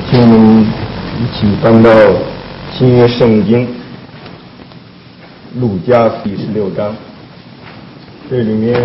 请我们一起翻到新约圣经路加第16章，这里面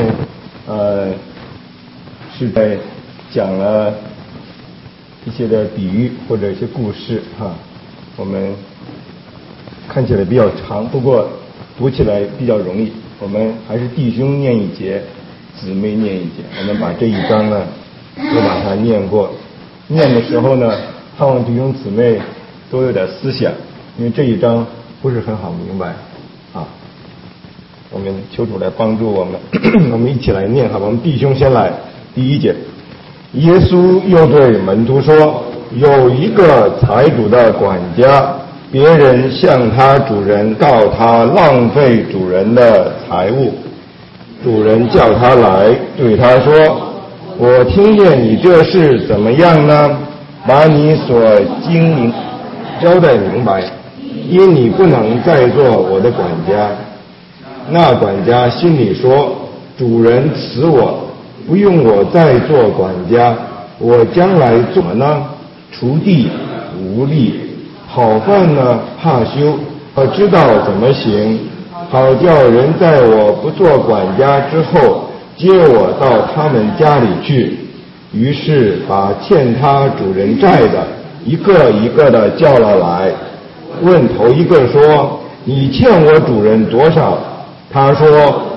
是在讲了一些的比喻或者一些故事我们看起来比较长，不过读起来比较容易。我们还是弟兄念一节，姊妹念一节，我们把这一章呢都把它念过。念的时候呢，盼望弟兄姊妹都有点思想，因为这一章不是很好明白我们求主来帮助我们我们一起来念我们弟兄先来。第一节，耶稣又对门徒说，有一个财主的管家，别人向他主人告他浪费主人的财物，主人叫他来，对他说，我听见你这事怎么样呢？把你所经营交代明白，因你不能再做我的管家。那管家心里说，主人辞我，不用我再做管家，我将来做什么呢？锄地无力，好饭呢怕羞，我知道怎么行，好叫人在我不做管家之后接我到他们家里去。于是把欠他主人债的一个一个的叫了来，问头一个说，你欠我主人多少？他说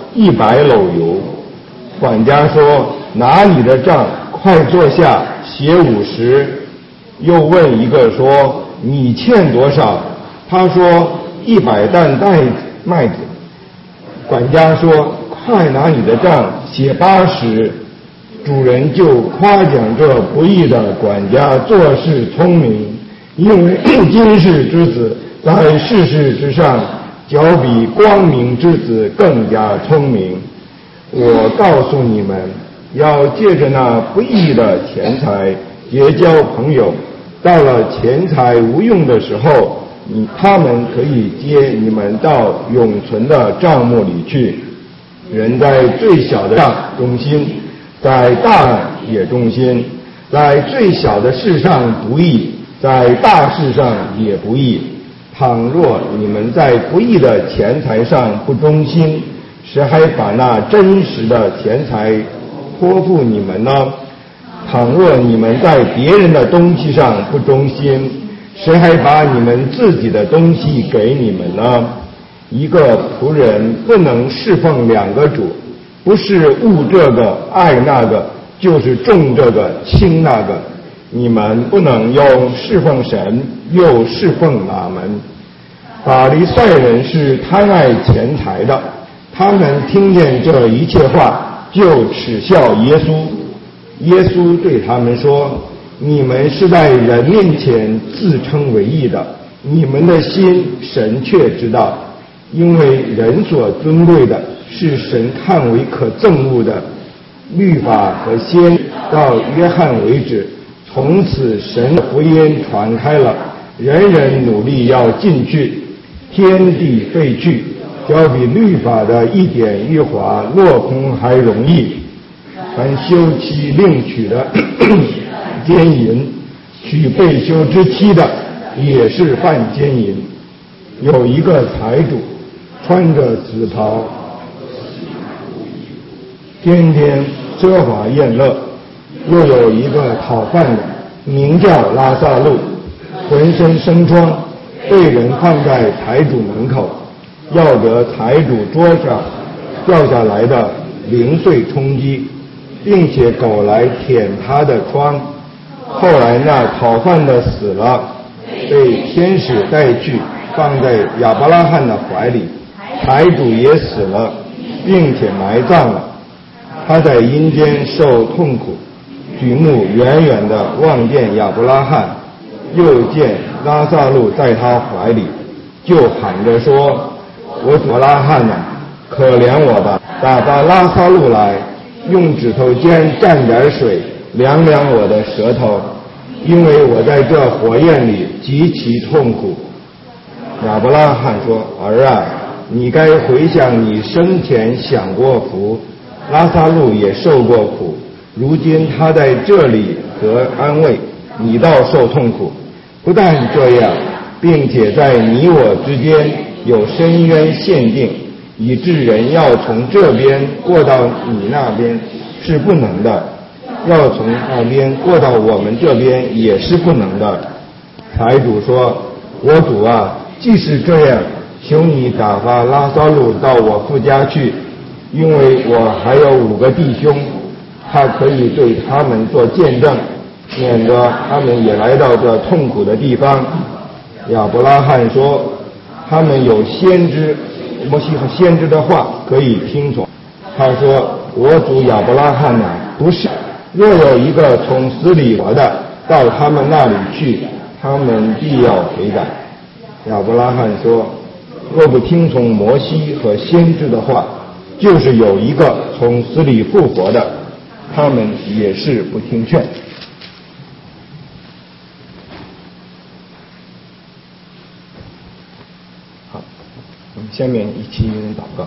100篓油。管家说，拿你的账，快坐下写50。又问一个说，你欠多少？他说100担麦子。管家说，快拿你的账写80。主人就夸奖这不义的管家做事聪明，因为今世之子在世事之上较比光明之子更加聪明。我告诉你们，要借着那不义的钱财结交朋友，到了钱财无用的时候，他们可以接你们到永存的帐幕里去。人在最小的上忠心，在大也忠心，在最小的事上不义，在大事上也不义。倘若你们在不义的钱财上不忠心，谁还把那真实的钱财托付你们呢？倘若你们在别人的东西上不忠心，谁还把你们自己的东西给你们呢？一个仆人不能侍奉2个主，不是恶这个爱那个，就是重这个轻那个。你们不能又侍奉神又侍奉马门。法利赛人是贪爱钱财的，他们听见这一切话就耻笑耶稣。耶稣对他们说，你们是在人面前自称为义的，你们的心神却知道，因为人所尊贵的是神看为可憎恶的。律法和先到约翰为止，从此神的福音传开了，人人努力要进去，天地废去，较比律法的一点一划落空还容易。凡休妻另娶的奸淫，娶被休之妻的也是犯奸淫。有一个财主穿着紫袍，天天奢华宴乐，又有一个讨饭的名叫拉撒路，浑身生疮，被人放在财主门口，要得财主桌上掉下来的零碎充饥，并且狗来舔他的疮。后来那讨饭的死了，被天使带去放在亚伯拉罕的怀里，财主也死了，并且埋葬了。他在阴间受痛苦，举目远远地望见亚伯拉罕，又见拉撒路在他怀里，就喊着说，我主亚伯拉罕啊，可怜我吧，打发拉撒路来，用指头尖蘸点水凉凉我的舌头，因为我在这火焰里极其痛苦。亚伯拉罕说，儿啊，你该回想你生前享过福，拉撒路也受过苦，如今他在这里得安慰， 你倒受痛苦。不但这样，并且在你我之间有深渊限定，以致人要从这边过到你那边是不能的，要从那边过到我们这边也是不能的。财主说，我主啊，既是这样，求你打发拉撒路到我父家去，因为我还有5个弟兄，他可以对他们做见证，免得他们也来到这痛苦的地方。亚伯拉罕说，他们有先知，摩西和先知的话可以听从。他说，我主亚伯拉罕呐，不是，若有一个从死里活的到他们那里去，他们必要悔改。亚伯拉罕说，若不听从摩西和先知的话，就是有一个从死里复活的，他们也是不听劝。好，我们下面一起祷告。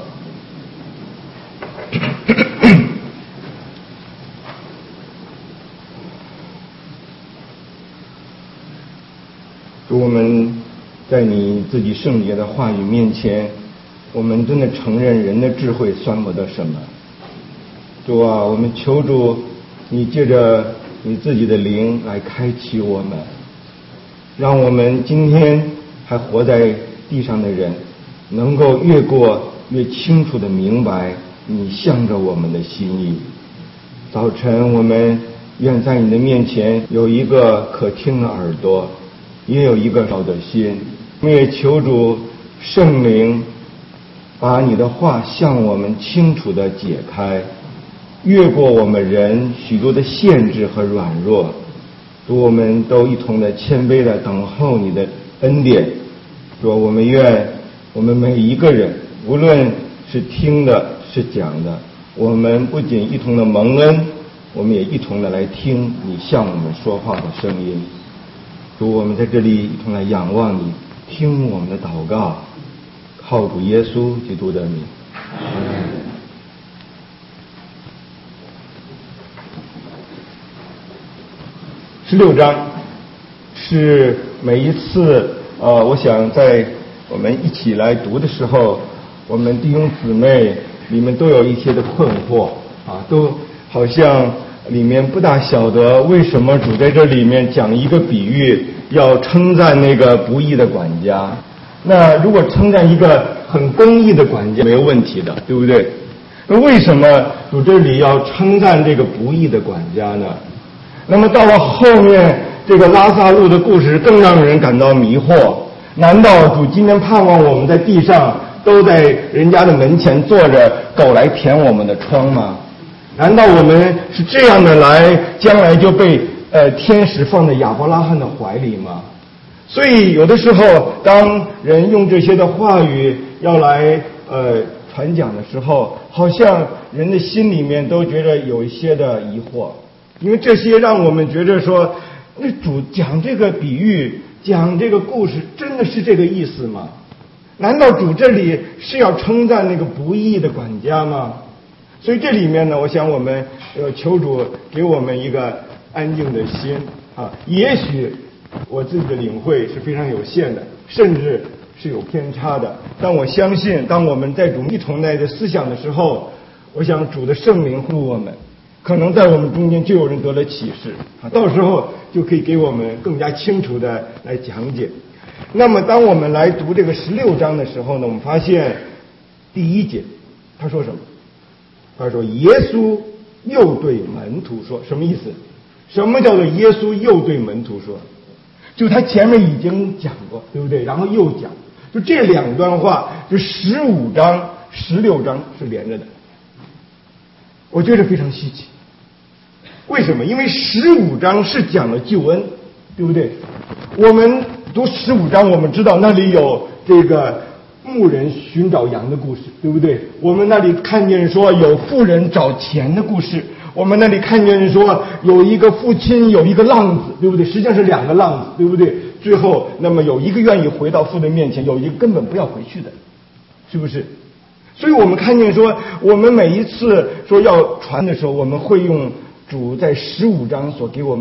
主，我们在你自己圣洁的话语面前，我们真的承认人的智慧算不得什么。主啊，我们求主，你借着你自己的灵来开启我们，让我们今天还活在地上的人，能够越过越清楚地明白你向着我们的心意。早晨我们愿在你的面前有一个可听的耳朵，也有一个少的心。我们也求主圣灵把你的话向我们清楚地解开，越过我们人许多的限制和软弱，主，我们都一同的谦卑地等候你的恩典。主，我们愿我们每一个人，无论是听的是讲的，我们不仅一同的蒙恩，我们也一同的来听你向我们说话的声音。主，我们在这里一同来仰望你，听我们的祷告，靠主耶稣基督的名。16章是每一次我想在我们一起来读的时候，我们弟兄姊妹里面都有一些的困惑都好像里面不大晓得为什么主在这里面讲一个比喻，要称赞那个不义的管家。那如果称赞一个很公义的管家没有问题的，对不对？那为什么主这里要称赞这个不义的管家呢？那么到了后面这个拉撒路的故事更让人感到迷惑。难道主今天盼望我们在地上都在人家的门前坐着，狗来舔我们的疮吗？难道我们是这样的来，将来就被天使放在亚伯拉罕的怀里吗？所以有的时候当人用这些的话语要来传讲的时候，好像人的心里面都觉得有一些的疑惑，因为这些让我们觉得说，那主讲这个比喻，讲这个故事真的是这个意思吗？难道主这里是要称赞那个不义的管家吗？所以这里面呢，我想我们求主给我们一个安静的心也许我自己的领会是非常有限的，甚至是有偏差的，但我相信当我们在主一同来的思想的时候，我想主的圣灵护我们，可能在我们中间就有人得了启示到时候就可以给我们更加清楚的来讲解。那么当我们来读这个16章的时候呢，我们发现第1节他说什么？他说耶稣又对门徒说，什么意思？什么叫做耶稣又对门徒说？就他前面已经讲过，对不对？然后又讲，就这两段话，就15章16章是连着的。我觉得非常稀奇。为什么？因为15章是讲了救恩，对不对？我们读15章，我们知道那里有这个牧人寻找羊的故事，对不对？我们那里看见说有富人找钱的故事，我们那里看见说有一个父亲有一个浪子，对不对？实际上是2个浪子，对不对？最后那么有一个愿意回到父的面前，有一个根本不要回去的，是不是？所以我们看见说，我们每一次说要传的时候，我们会用主在15章所给我们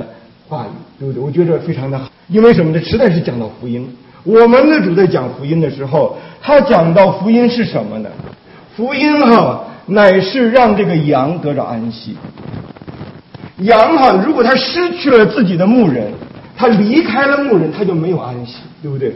话语，对不对？我觉得非常的好，因为什么呢？实在是讲到福音。我们的主在讲福音的时候，他讲到福音是什么呢？福音乃是让这个羊得着安息。羊如果他失去了自己的牧人，他离开了牧人，他就没有安息，对不对？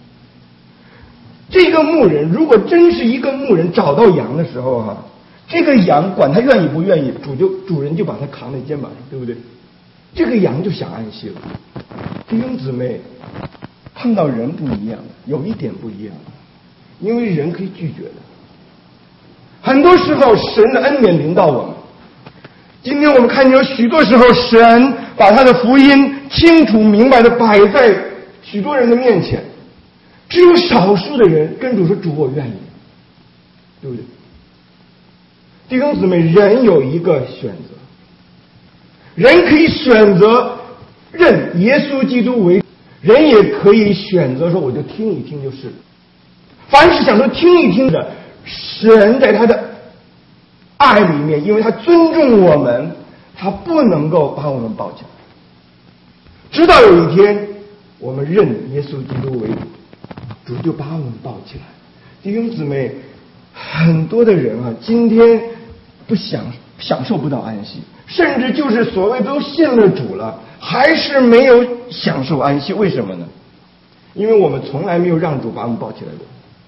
这个牧人如果真是一个牧人找到羊的时候这个羊管他愿意不愿意，主人就把他扛在肩膀上，对不对？这个羊就想安息了。弟兄姊妹，碰到人不一样，有一点不一样，因为人可以拒绝的。很多时候神的恩典临到我们，今天我们看见有许多时候神把他的福音清楚明白的摆在许多人的面前，只有少数的人跟主说，主我愿意，对不对？弟兄姊妹，人有一个选择，人可以选择认耶稣基督为，人也可以选择说我就听一听就是。凡是想说听一听的，神在他的爱里面，因为他尊重我们，他不能够把我们抱起来。直到有一天我们认耶稣基督为主，主就把我们抱起来。弟兄姊妹，很多的人今天不享受不到安息，甚至就是所谓都信了主了，还是没有享受安息。为什么呢？因为我们从来没有让主把我们抱起来过。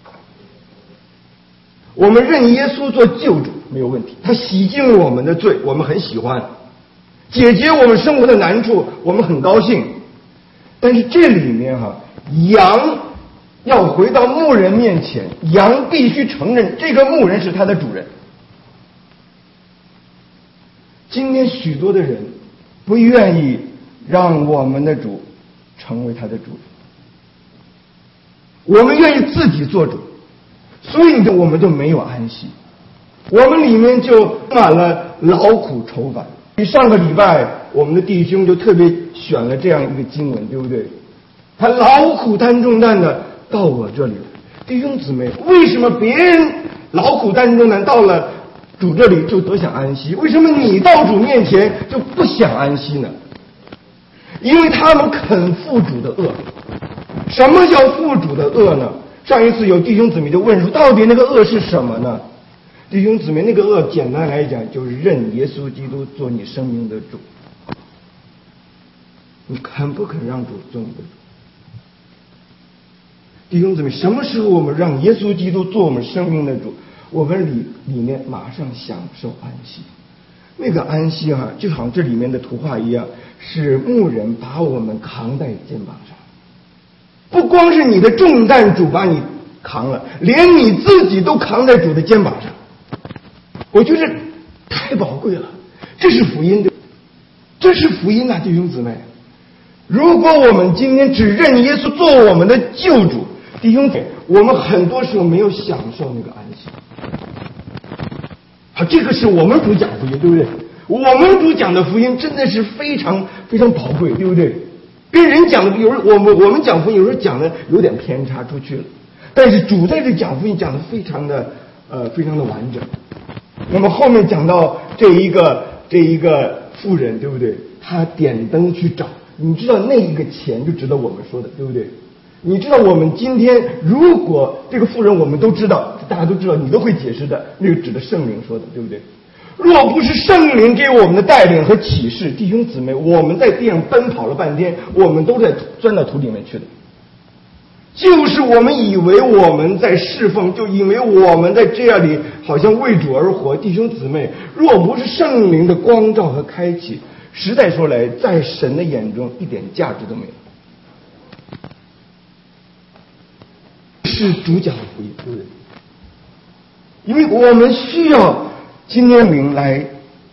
我们认耶稣做救主没有问题，他洗净了我们的罪，我们很喜欢，解决我们生活的难处，我们很高兴。但是这里面羊要回到牧人面前，羊必须承认这个牧人是他的主人。今天许多的人不愿意让我们的主成为他的主人，我们愿意自己做主，所以我们就没有安息，我们里面就满了劳苦愁烦。上个礼拜我们的弟兄就特别选了这样一个经文，对不对？他劳苦担重担的到我这里来。弟兄姊妹，为什么别人劳苦担重担到了主这里就得享安息，为什么你到主面前就不想安息呢？因为他们肯负主的恶。什么叫负主的恶呢？上一次有弟兄姊妹就问说，到底那个恶是什么呢？弟兄姊妹，那个恶简单来讲就是认耶稣基督做你生命的主。你肯不肯让主做你的主？弟兄姊妹，什么时候我们让耶稣基督做我们生命的主，我们里面马上享受安息。那个安息就好像这里面的图画一样，是牧人把我们扛在肩膀上。不光是你的重担主把你扛了，连你自己都扛在主的肩膀上。我觉得太宝贵了，这是福音，这是福音啊，弟兄姊妹。如果我们今天只认耶稣做我们的救主，弟兄姊妹，我们很多时候没有享受那个安息。好，这个是我们主讲福音，对不对？我们主讲的福音真的是非常非常宝贵，对不对？跟人讲的，有时候我们讲福音有时候讲的有点偏差出去了，但是主在这讲福音讲的非常的完整。那么后面讲到这一个妇人，对不对？他点灯去找，你知道那一个钱就值得我们说的，对不对？你知道我们今天如果这个妇人我们都知道，大家都知道，你都会解释的，那个指的圣灵说的，对不对？若不是圣灵给我们的带领和启示，弟兄姊妹，我们在地上奔跑了半天，我们都在钻到土里面去的。就是我们以为我们在侍奉，就以为我们在这样里好像为主而活。弟兄姊妹，若不是圣灵的光照和开启，实在说来，在神的眼中一点价值都没有。是主讲的福音，对不对？因为我们需要今天灵来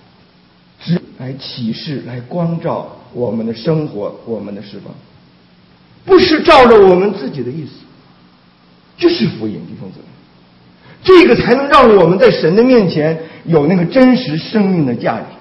启示，来光照我们的生活，我们的释放，不是照着我们自己的意思，这是福音，弟兄姊妹，这个才能让我们在神的面前有那个真实生命的价值。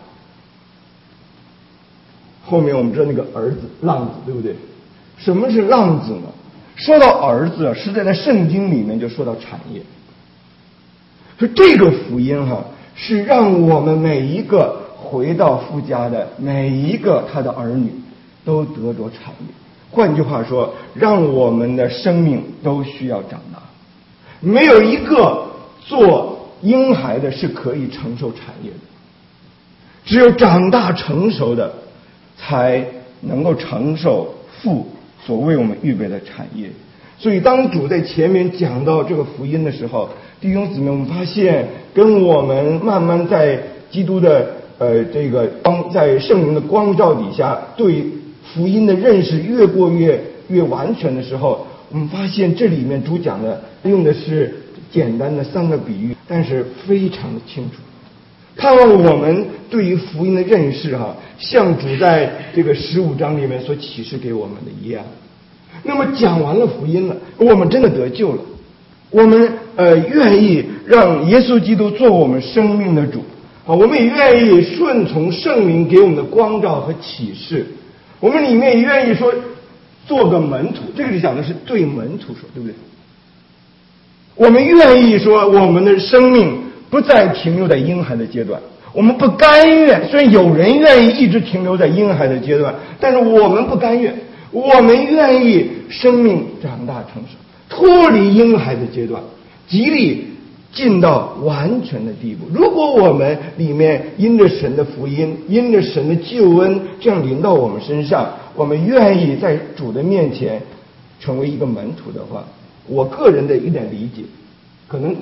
后面我们知道那个儿子浪子，对不对？什么是浪子呢？说到儿子，实在在圣经里面就说到产业。所以这个福音是让我们每一个回到父家的每一个他的儿女都得着产业。换句话说，让我们的生命都需要长大。没有一个做婴孩的是可以承受产业的，只有长大成熟的才能够承受父所为我们预备的产业。所以当主在前面讲到这个福音的时候，弟兄姊妹，我们发现跟我们慢慢在基督的这个在圣灵的光照底下对福音的认识越过越完全的时候，我们发现这里面主讲的用的是简单的3个比喻，但是非常的清楚。盼望我们对于福音的认识像主在这个15章里面所启示给我们的一样。那么讲完了福音了，我们真的得救了，我们愿意让耶稣基督做我们生命的主我们也愿意顺从圣灵给我们的光照和启示，我们里面也愿意说做个门徒。这个里讲的是对门徒说，对不对？我们愿意说我们的生命不再停留在婴孩的阶段，我们不甘愿，虽然有人愿意一直停留在婴孩的阶段，但是我们不甘愿，我们愿意生命长大成熟，脱离婴孩的阶段，极力进到完全的地步。如果我们里面因着神的福音，因着神的救恩这样临到我们身上，我们愿意在主的面前成为一个门徒的话，我个人的一点理解可能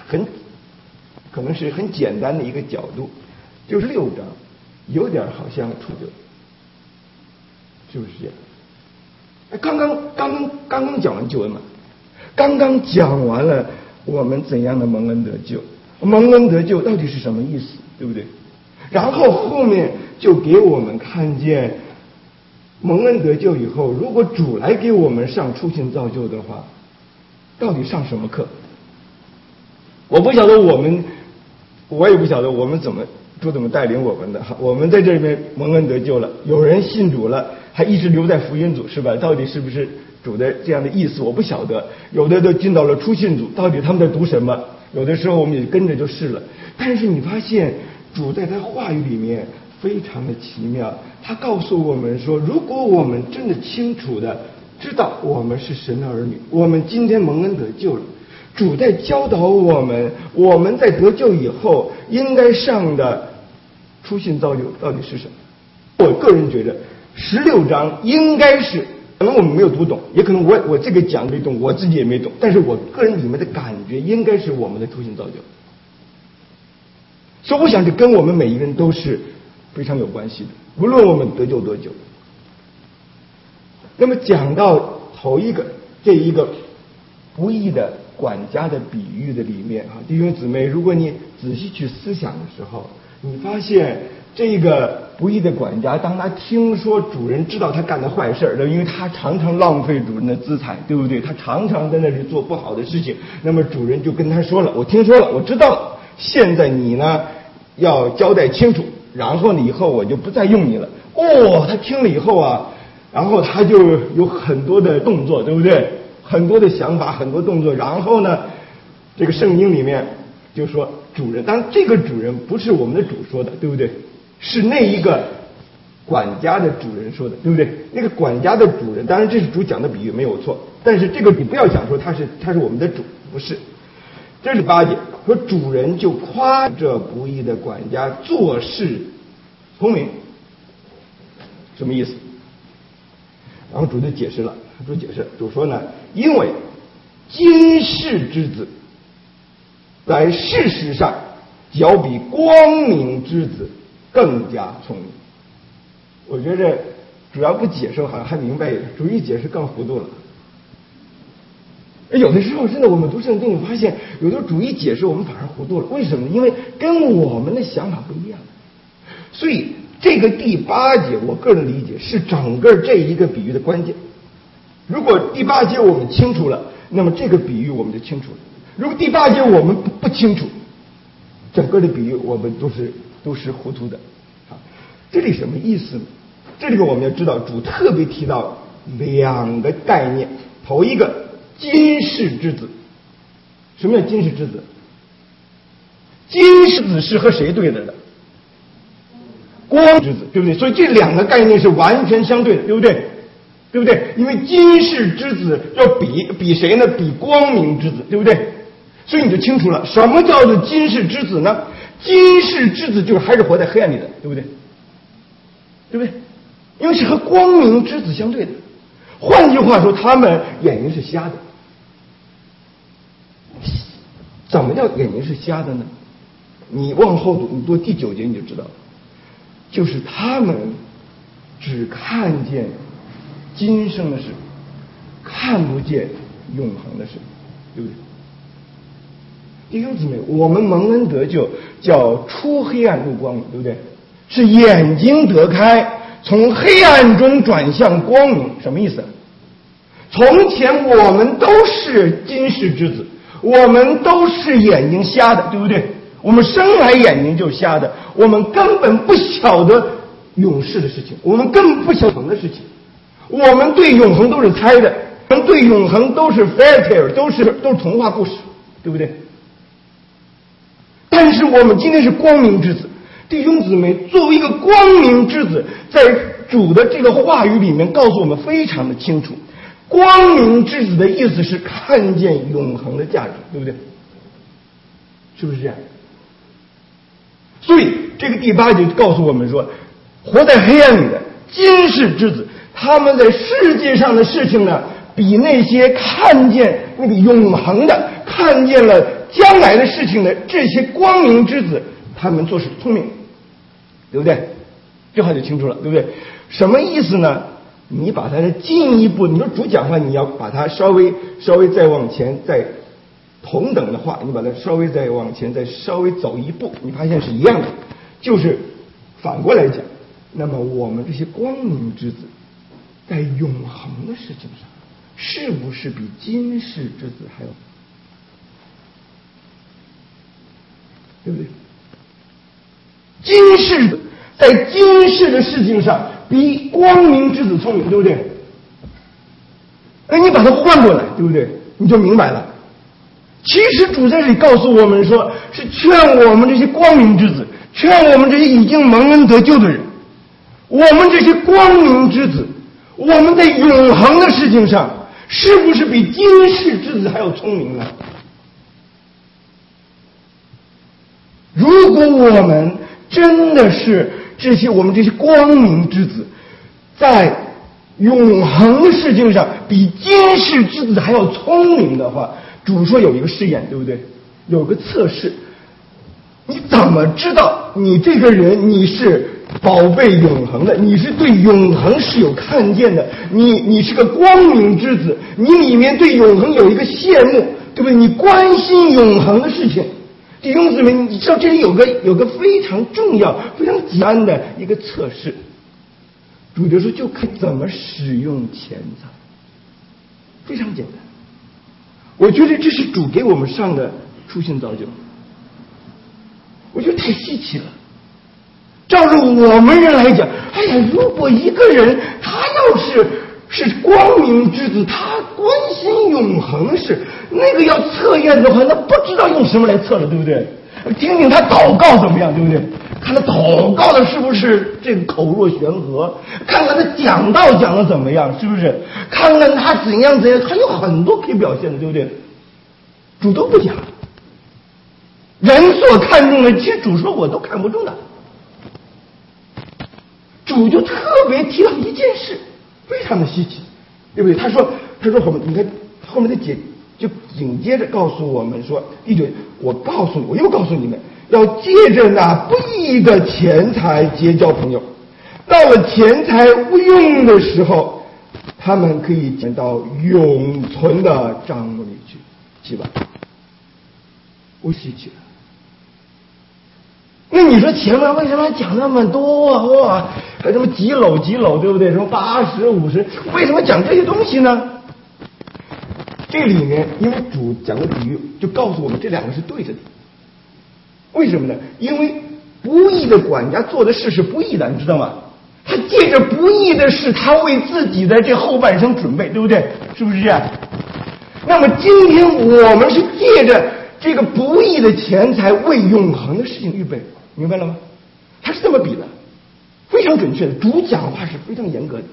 是很简单的一个角度，就是6章有点好像出救，是不是这样？刚刚讲完救恩嘛，刚刚讲完了我们怎样的蒙恩得救，蒙恩得救到底是什么意思，对不对？然后后面就给我们看见蒙恩得救以后，如果主来给我们上初信造就的话，到底上什么课？我不晓得我也不晓得我们主怎么带领我们的。我们在这里面蒙恩得救了，有人信主了，还一直留在福音组，是吧？到底是不是主的这样的意思我不晓得。有的都进到了初信组，到底他们在读什么？有的时候我们也跟着就是了。但是你发现主在他话语里面非常的奇妙，他告诉我们说，如果我们真的清楚的知道我们是神的儿女，我们今天蒙恩得救了，主在教导我们，我们在得救以后应该上的初信造就到底是什么。我个人觉得16章应该是，可能我们没有读懂，也可能我这个讲没懂，我自己也没懂，但是我个人里面的感觉应该是我们的初信造就。所以我想这跟我们每一个人都是非常有关系的，无论我们得救多久。那么讲到头一个这一个不义的管家的比喻的里面弟兄姊妹，如果你仔细去思想的时候，你发现这个不义的管家，当他听说主人知道他干的坏事，因为他常常浪费主人的资财，对不对？他常常在那里做不好的事情，那么主人就跟他说了，我听说了，我知道了，现在你呢要交代清楚，然后呢以后我就不再用你了。他听了以后然后他就有很多的动作，对不对？很多的想法，很多动作。然后呢，这个圣经里面就说主人，当然这个主人不是我们的主说的，对不对？是那一个管家的主人说的，对不对？那个管家的主人，当然这是主讲的比喻，没有错。但是这个你不要想说他是我们的主，不是。这是8节说，主人就夸这不义的管家做事聪明，什么意思？然后主就解释了，主说呢，因为今世之子在事实上较比光明之子更加聪明。我觉得主要不解释好像还明白一点，主一解释更糊涂了。有的时候真的我们读圣经，你发现有的主一解释我们反而糊涂了，为什么呢？因为跟我们的想法不一样。所以这个第8节我个人理解是整个这一个比喻的关键。如果第8节我们清楚了，那么这个比喻我们就清楚了。如果第8节我们不清楚，整个的比喻我们都是糊涂的。这里什么意思呢？这里我们要知道，主特别提到2个概念。头一个，今世之子。什么叫今世之子？今世子是和谁对着的？ 光之子，对不对？所以这两个概念是完全相对的，对不对？对不对？因为今世之子要比谁呢？比光明之子，对不对？所以你就清楚了，什么叫做今世之子呢？今世之子就是还是活在黑暗里的，对不对？对不对？因为是和光明之子相对的。换句话说，他们眼睛是瞎的。怎么叫眼睛是瞎的呢？你往后读，你读第9节你就知道了，就是他们只看见今生的事，看不见永恒的事，对不对？弟兄姊妹，我们蒙恩得救叫出黑暗入光明，对不对？是眼睛得开，从黑暗中转向光明。什么意思？从前我们都是今世之子，我们都是眼睛瞎的，对不对？我们生来眼睛就瞎的，我们根本不晓得永世的事情，我们根本不晓得永恒的事情，我们对永恒都是猜的，我们对永恒都是 fairy tale， 都是童话故事，对不对？但是我们今天是光明之子，弟兄姊妹，作为一个光明之子，在主的这个话语里面告诉我们非常的清楚，光明之子的意思是看见永恒的价值，对不对？是不是这样？所以这个第8节告诉我们说，活在黑暗里的今世之子，他们在世界上的事情呢，比那些看见那个永恒的、看见了将来的事情的这些光明之子，他们做事聪明，对不对？这话就清楚了，对不对？什么意思呢？你把它进一步，你说主讲话，你要把它稍微再往前，再同等的话，你把它稍微再往前，再稍微走一步，你发现是一样的，就是反过来讲，那么我们这些光明之子，在永恒的事情上，是不是比今世之子还要？对不对？今世在今世的事情上比光明之子聪明，对不对？那你把它换过来，对不对？你就明白了。其实主在这里告诉我们说，是劝我们这些光明之子，劝我们这些已经蒙恩得救的人，我们这些光明之子，我们在永恒的事情上，是不是比今世之子还要聪明呢？如果我们真的是我们这些光明之子，在永恒的事情上比今世之子还要聪明的话，主说有一个试验，对不对？有个测试，你怎么知道你这个人你是宝贝永恒的，你是对永恒是有看见的，你是个光明之子，你里面对永恒有一个羡慕，对不对？你关心永恒的事情。弟兄姊妹，你知道这里有个非常重要、非常简单的一个测试。主就说就看怎么使用钱财，非常简单。我觉得这是主给我们上的初心造就，我觉得太稀奇了。照着我们人来讲，哎呀，如果一个人他要是光明之子，他关心永恒事，那个要测验的话，那不知道用什么来测了，对不对？听听他祷告怎么样，对不对？看他祷告的是不是这个口若悬河，看看他讲道讲的怎么样，是不是？看看他怎样，还有很多可以表现的，对不对？主都不讲，人所看重的，其实主说我都看不中的。主就特别提到一件事，非常的稀奇，对不对？他说后面，你看后面的解就紧接着告诉我们说，第9，我又告诉你们，要借着那不义的钱财结交朋友，到了钱财无用的时候，他们可以捡到永存的账目里去，去吧。我稀奇了。那你说前面为什么讲那么多哇？还什么几篓，对不对？什么80、50，为什么讲这些东西呢？这里面因为主讲的比喻就告诉我们这两个是对着的。为什么呢？因为不义的管家做的事是不义的，你知道吗？他借着不义的事，他为自己的这后半生准备，对不对？是不是这样？那么今天我们是借着这个不义的钱财为永恒的事情预备，明白了吗？他是这么比的。 非常准确的，主讲话是非常严格的，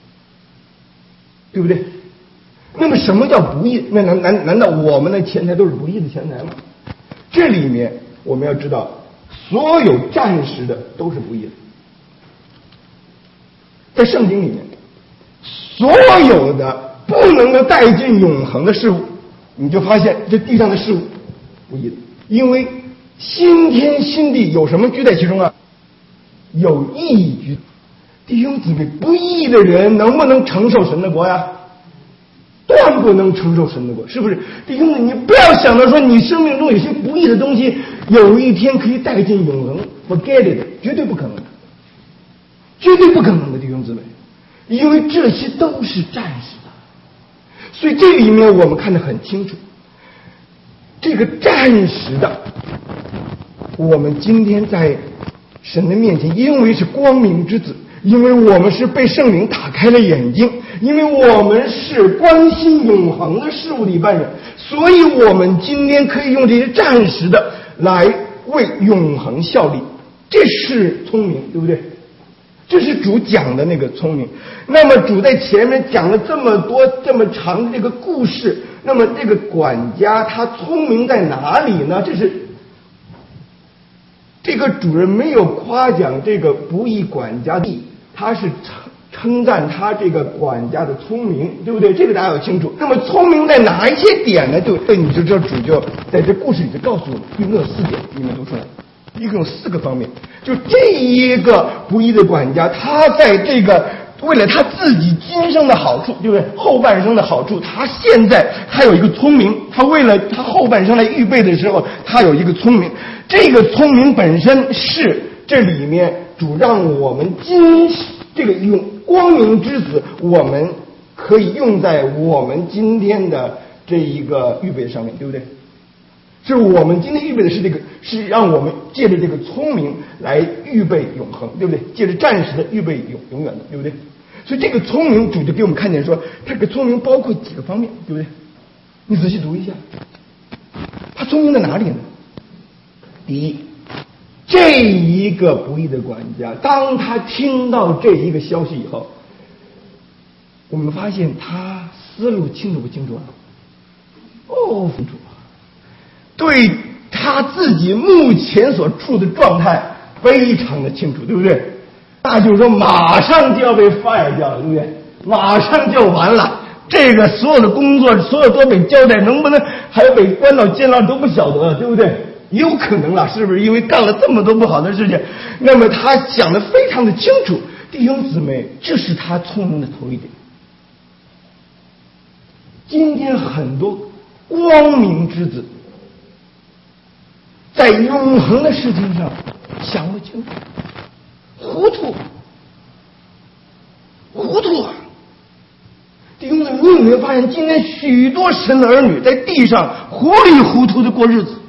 对不对？那么什么叫不义？那难道我们的钱财都是不义的钱财吗？这里面我们要知道，所有暂时的都是不义的。在圣经里面，所有的不能够带进永恒的事物，你就发现这地上的事物不义的，因为新天新地有什么居在其中啊？有义居。弟兄姊妹，不义的人能不能承受神的国呀？断不能承受神的国，是不是？弟兄们，你不要想到说你生命中有些不义的东西，有一天可以带进永恒 ，forget it， 绝对不可能的，绝对不可能的，弟兄姊妹，因为这些都是暂时的。所以这里面我们看得很清楚，这个暂时的，我们今天在神的面前，因为是光明之子，因为我们是被圣灵打开了眼睛，因为我们是关心永恒的事物的一般人，所以我们今天可以用这些暂时的来为永恒效力，这是聪明，对不对？这是主讲的那个聪明。那么主在前面讲了这么多这么长的这个故事，那么这个管家他聪明在哪里呢？这个主人没有夸奖这个不义管家的，他是称赞他这个管家的聪明，对不对？这个大家要清楚。那么聪明在哪一些点呢？对，你就知道主就在这故事里就告诉我们，一共有4点，你们读出来，一共有4个方面。就这一个不义的管家，他在这个为了他自己今生的好处，对不对？后半生的好处，他现在他有一个聪明，他为了他后半生来预备的时候，他有一个聪明。这个聪明本身是这里面主让我们这个用光明之子，我们可以用在我们今天的这一个预备上面，对不对？是我们今天预备的是这个，是让我们借着这个聪明来预备永恒，对不对？借着暂时的预备永远的，对不对？所以这个聪明主就给我们看见说，这个聪明包括几个方面，对不对？你仔细读一下，他聪明在哪里呢？第一，这一个不义的管家，当他听到这一个消息以后，我们发现他思路清楚不清楚啊？哦，清楚。对他自己目前所处的状态非常的清楚，对不对？那就是说马上就要被 fire 掉了，对不对？马上就完了，这个所有的工作所有都被交代，能不能还要被关到监牢都不晓得，对不对？有可能了，是不是？因为干了这么多不好的事情，那么他讲得非常的清楚。弟兄姊妹，这是他聪明的头一点。今天很多光明之子在永恒的事情上想不清楚，糊涂啊！弟兄姊妹，你有没有发现，今天许多神的儿女在地上糊里糊涂的过日子？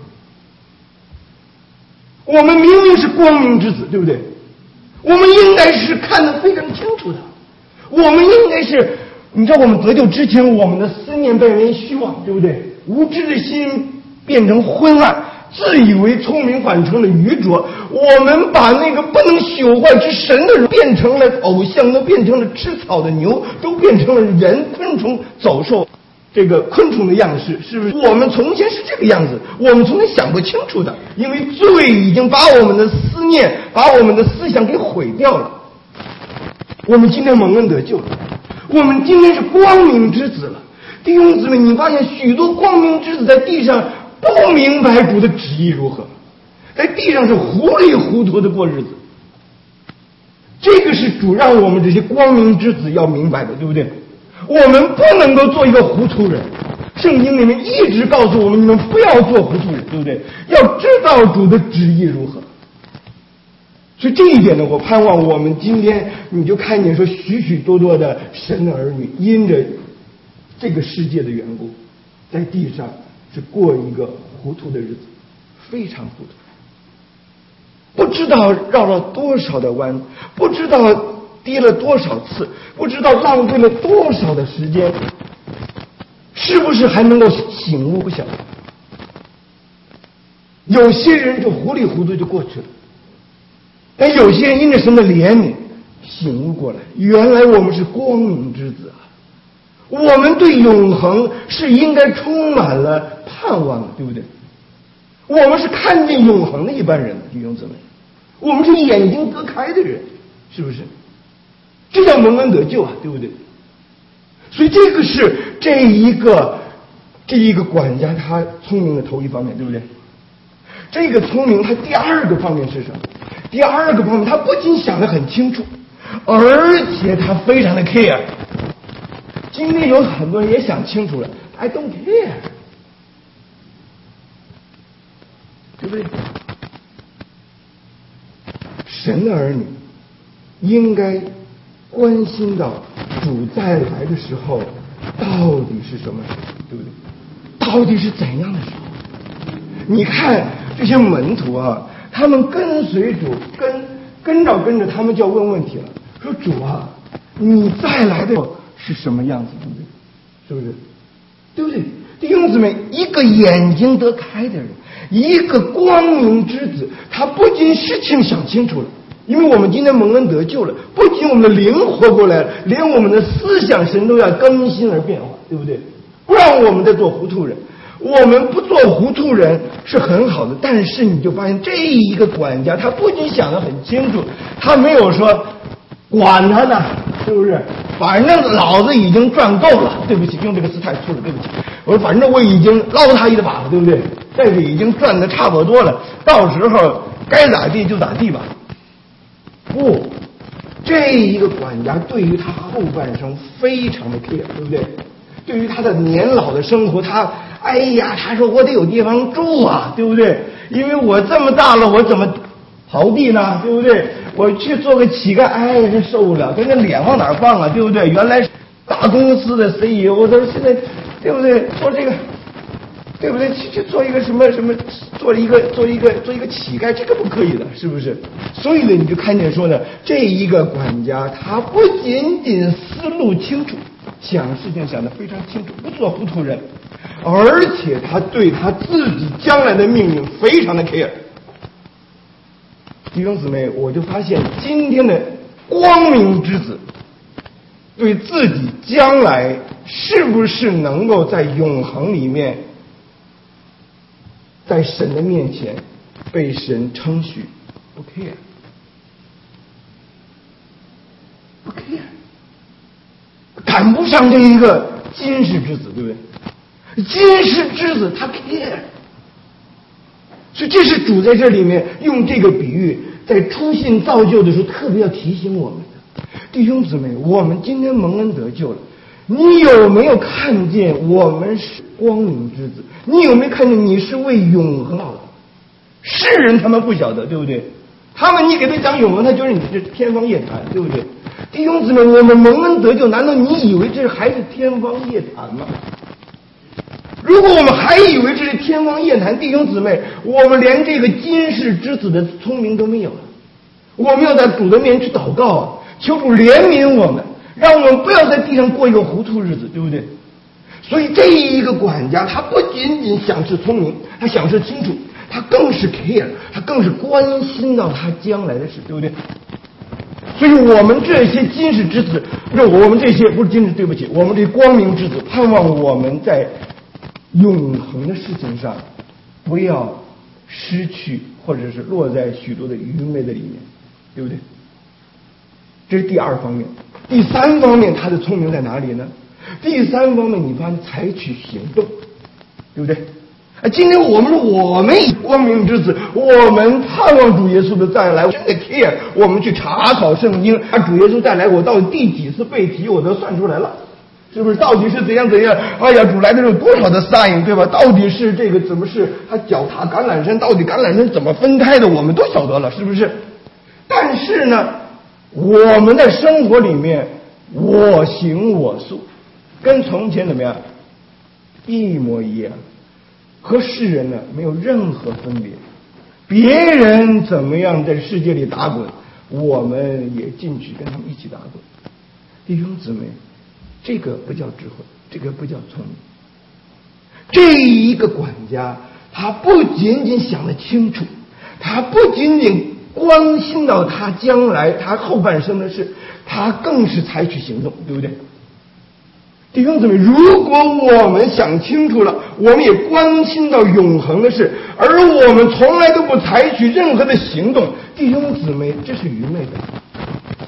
我们明明是光明之子，对不对？我们应该是看得非常清楚的。我们应该是，你知道，我们得救之前，我们的思念被人虚妄，对不对？无知的心变成昏暗，自以为聪明反成了愚拙。我们把那个不能朽坏之神的人变成了偶像，都变成了吃草的牛，都变成了人、昆虫、走兽。这个昆虫的样式，是不是？我们从前是这个样子，我们从前想不清楚的，因为罪已经把我们的思念、把我们的思想给毁掉了。我们今天蒙恩得救了，我们今天是光明之子了。弟兄姊妹，你发现许多光明之子在地上不明白主的旨意如何，在地上是糊里糊涂的过日子。这个是主让我们这些光明之子要明白的，对不对？我们不能够做一个糊涂人，圣经里面一直告诉我们，你们不要做糊涂人，对不对？要知道主的旨意如何。所以这一点呢，我盼望我们今天你就看见说，许许多多的神的儿女因着这个世界的缘故，在地上是过一个糊涂的日子，非常糊涂，不知道绕了多少的弯，不知道跌了多少次，不知道浪费了多少的时间，是不是还能够醒悟？不晓得。有些人就糊里糊涂就过去了，但有些人因着神的怜悯， 醒悟过来，原来我们是光明之子啊！我们对永恒是应该充满了盼望的，对不对？我们是看见永恒的一般人，弟兄姊妹，我们是眼睛得开的人，是不是？这叫蒙恩得救啊，对不对？所以这个是这一个管家他聪明的头一方面，对不对？这个聪明他第二个方面是什么？第二个方面，他不仅想得很清楚，而且他非常的 care。今天有很多人也想清楚了 ，I don't care， 对不对？神的儿女应该关心到主再来的时候到底是什么时候，对不对？到底是怎样的时候？你看这些门徒啊，他们跟随主，跟着，他们就要问问题了，说主啊，你再来的时候是什么样子，对不对？是不是？对不对？弟兄姊妹，一个眼睛得开的人，一个光明之子，他不仅事情想清楚了，因为我们今天蒙恩得救了，不仅我们的灵活过来了，连我们的思想神都要更新而变化，对不对？不让我们再做糊涂人。我们不做糊涂人是很好的，但是你就发现这一个管家，他不仅想得很清楚，他没有说管他呢，是不是？反正老子已经赚够了，对不起，用这个词太粗了，对不起。我说反正我已经捞他一把了，对不对？这个已经赚得差不多了，到时候该咋地就咋地吧。不，这一个管家对于他后半生非常的 care， 对不对？对于他的年老的生活，他说我得有地方住啊，对不对？因为我这么大了，我怎么刨地呢？对不对？我去做个乞丐，真受不了，跟这脸往哪放啊？对不对？原来大公司的 CEO， 他说现在对不对？做这个，对不对？去做一个什么，做一个乞丐，这个不可以的，是不是？所以呢，你就看见说呢，这一个管家他不仅仅思路清楚，想事情想得非常清楚，不做糊涂人，而且他对他自己将来的命运非常的 care。弟兄姊妹，我就发现今天的光明之子对自己将来是不是能够在永恒里面，在神的面前被神称许，不 care， 不 care， 赶不上这一个今世之子，对不对？今世之子他 care。所以这是主在这里面用这个比喻，在初信造就的时候特别要提醒我们的弟兄姊妹，我们今天蒙恩得救了，你有没有看见我们是光明之子？你有没有看见你是为永恒好的？世人他们不晓得，对不对？他们你给他讲永恒，他觉得你是天方夜谭，对不对？弟兄姊妹，我们蒙恩得救，难道你以为这还是天方夜谭吗？如果我们还以为这是天方夜谭，弟兄姊妹，我们连这个今世之子的聪明都没有了。我们要在主的面前去祷告啊，求主怜悯我们，让我们不要在地上过一个糊涂日子，对不对？所以这一个管家，他不仅仅想是聪明，他想是清楚，他更是 care， 他更是关心到他将来的事，对不对？所以我们这些今世之子，我们这些不是今世，对不起，我们这光明之子，盼望我们在永恒的事情上不要失去，或者是落在许多的愚昧的里面，对不对？这是第二方面。第三方面，他的聪明在哪里呢？第三方面，你发现采取行动，对不对？今天我们光明之子，我们盼望主耶稣的再来，真的 care， 我们去查考圣经，主耶稣再来，我到底第几次被提，我都算出来了。是不是？到底是怎样？哎呀，主来的时候多少的 sign， 对吧？到底是这个怎么是他脚踏橄榄山？到底橄榄山怎么分开的？我们都晓得了，是不是？但是呢，我们的生活里面我行我素，跟从前怎么样？一模一样，和世人呢没有任何分别。别人怎么样在世界里打滚，我们也进去跟他们一起打滚。弟兄姊妹，这个不叫智慧，这个不叫聪明。这一个管家，他不仅仅想得清楚，他不仅仅关心到他将来他后半生的事，他更是采取行动，对不对？弟兄姊妹，如果我们想清楚了，我们也关心到永恒的事，而我们从来都不采取任何的行动，弟兄姊妹，这是愚昧的。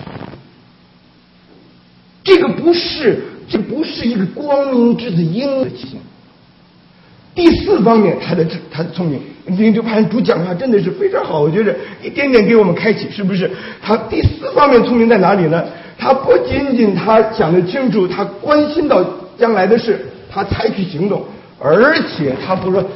这不是一个光明之子应的情形。第四方面，他的聪明，你就发现主讲话真的是非常好，我觉得一点点给我们开启，是不是？他第四方面聪明在哪里呢？他不仅仅他想得清楚，他关心到将来的事，他采取行动，而且他不说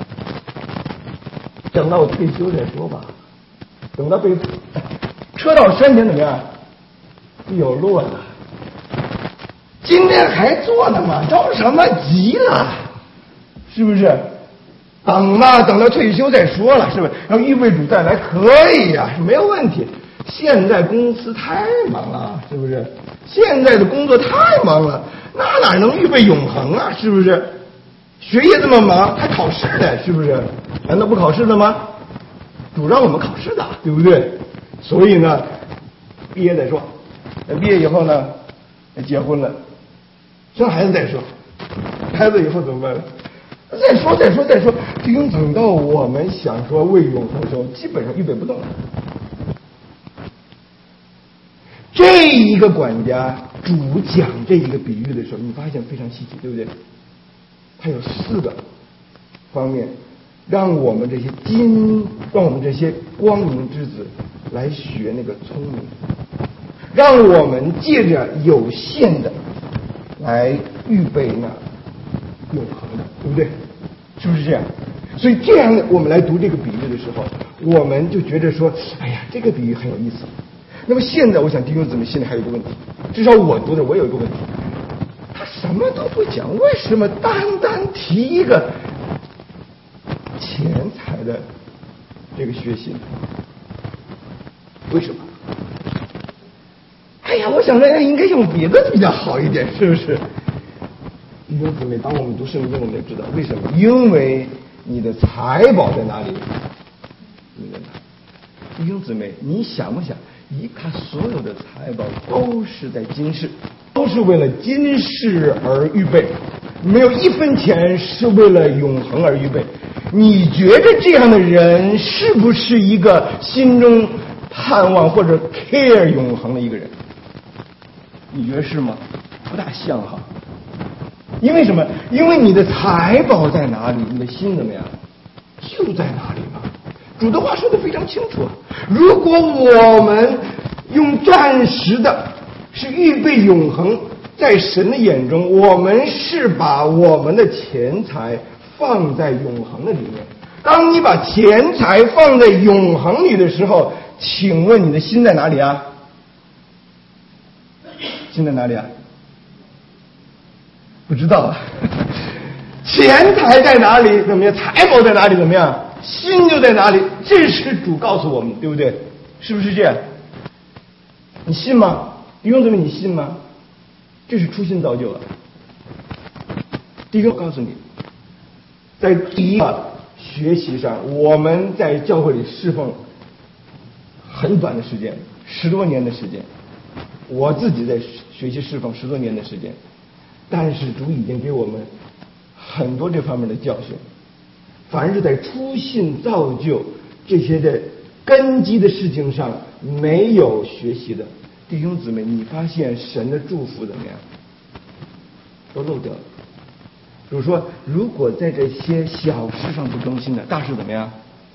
等到我退休再说吧，等到被车到山前怎么样？有路了，今天还做呢嘛，着什么急了？是不是？等到退休再说了，是不是？然后预备主再来可以呀，是没有问题。现在公司太忙了，是不是？现在的工作太忙了，哪能预备永恒啊？是不是？学业这么忙，还考试呢，是不是？难道不考试的吗？主让我们考试的，对不对？所以呢，毕业再说。毕业以后呢，结婚了，生孩子再说。孩子以后怎么办呢？再说，弟兄，等到我们想说为永恒的时候，基本上预备不动了。这一个管家主讲这一个比喻的时候，你发现非常细节，对不对？他有4个方面，让我们这些光明之子来学那个聪明，让我们借着有限的来预备那永恒的，对不对？是不是这样？所以这样我们来读这个比喻的时候，我们就觉得说，哎呀，这个比喻很有意思。那么现在我想弟兄姊妹心里还有一个问题，至少我读的我有一个问题，他什么都不讲，为什么单提一个钱财的这个学习呢？为什么？哎呀，我想着应该用别的比较好一点，是不是？弟兄姊妹，当我们读圣经，我们也知道为什么？因为你的财宝在哪里？你在哪？弟兄姊妹，你想不想？他所有的财宝都是在今世，都是为了今世而预备，没有一分钱是为了永恒而预备。你觉得这样的人是不是一个心中盼望或者 care 永恒的一个人？你觉得是吗？不大像哈。因为什么？因为你的财宝在哪里，你的心怎么样，就在哪里嘛。主的话说得非常清楚，如果我们用暂时的是预备永恒，在神的眼中，我们是把我们的钱财放在永恒的里面。当你把钱财放在永恒里的时候，请问你的心在哪里啊？心在哪里啊？不知道啊。钱财在哪里怎么样？财宝在哪里怎么样？心就在哪里，这是主告诉我们，对不对？是不是这样？你信吗？弟兄姊妹，你信吗？这是初心造就了。弟兄，我告诉你，在第一个学习上，我们在教会里侍奉很短的时间，10多年的时间，我自己在学习侍奉10多年的时间，但是主已经给我们很多这方面的教训。凡是在初信造就这些的根基的事情上没有学习的弟兄姊妹，你发现神的祝福怎么样？都漏掉了。比如说，如果在这些小事上不忠心的，大事怎么样？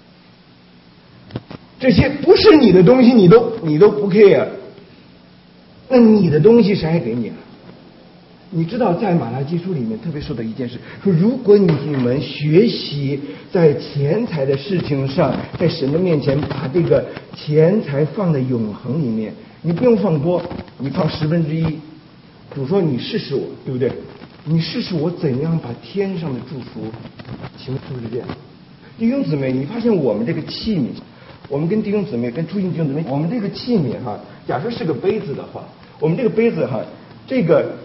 这些不是你的东西，你都不 care， 那你的东西谁还给你啊？你知道在马拉基书里面特别说的一件事，说如果你们学习在钱财的事情上，在神的面前把这个钱财放在永恒里面，你不用放多，你放1/10。主说你试试我，对不对？你试试我怎样把天上的祝福，请是不是这样？弟兄姊妹，你发现我们这个器皿，我们跟弟兄姊妹跟初信弟兄姊妹，我们这个器皿哈，假设是个杯子的话，我们这个杯子哈，这个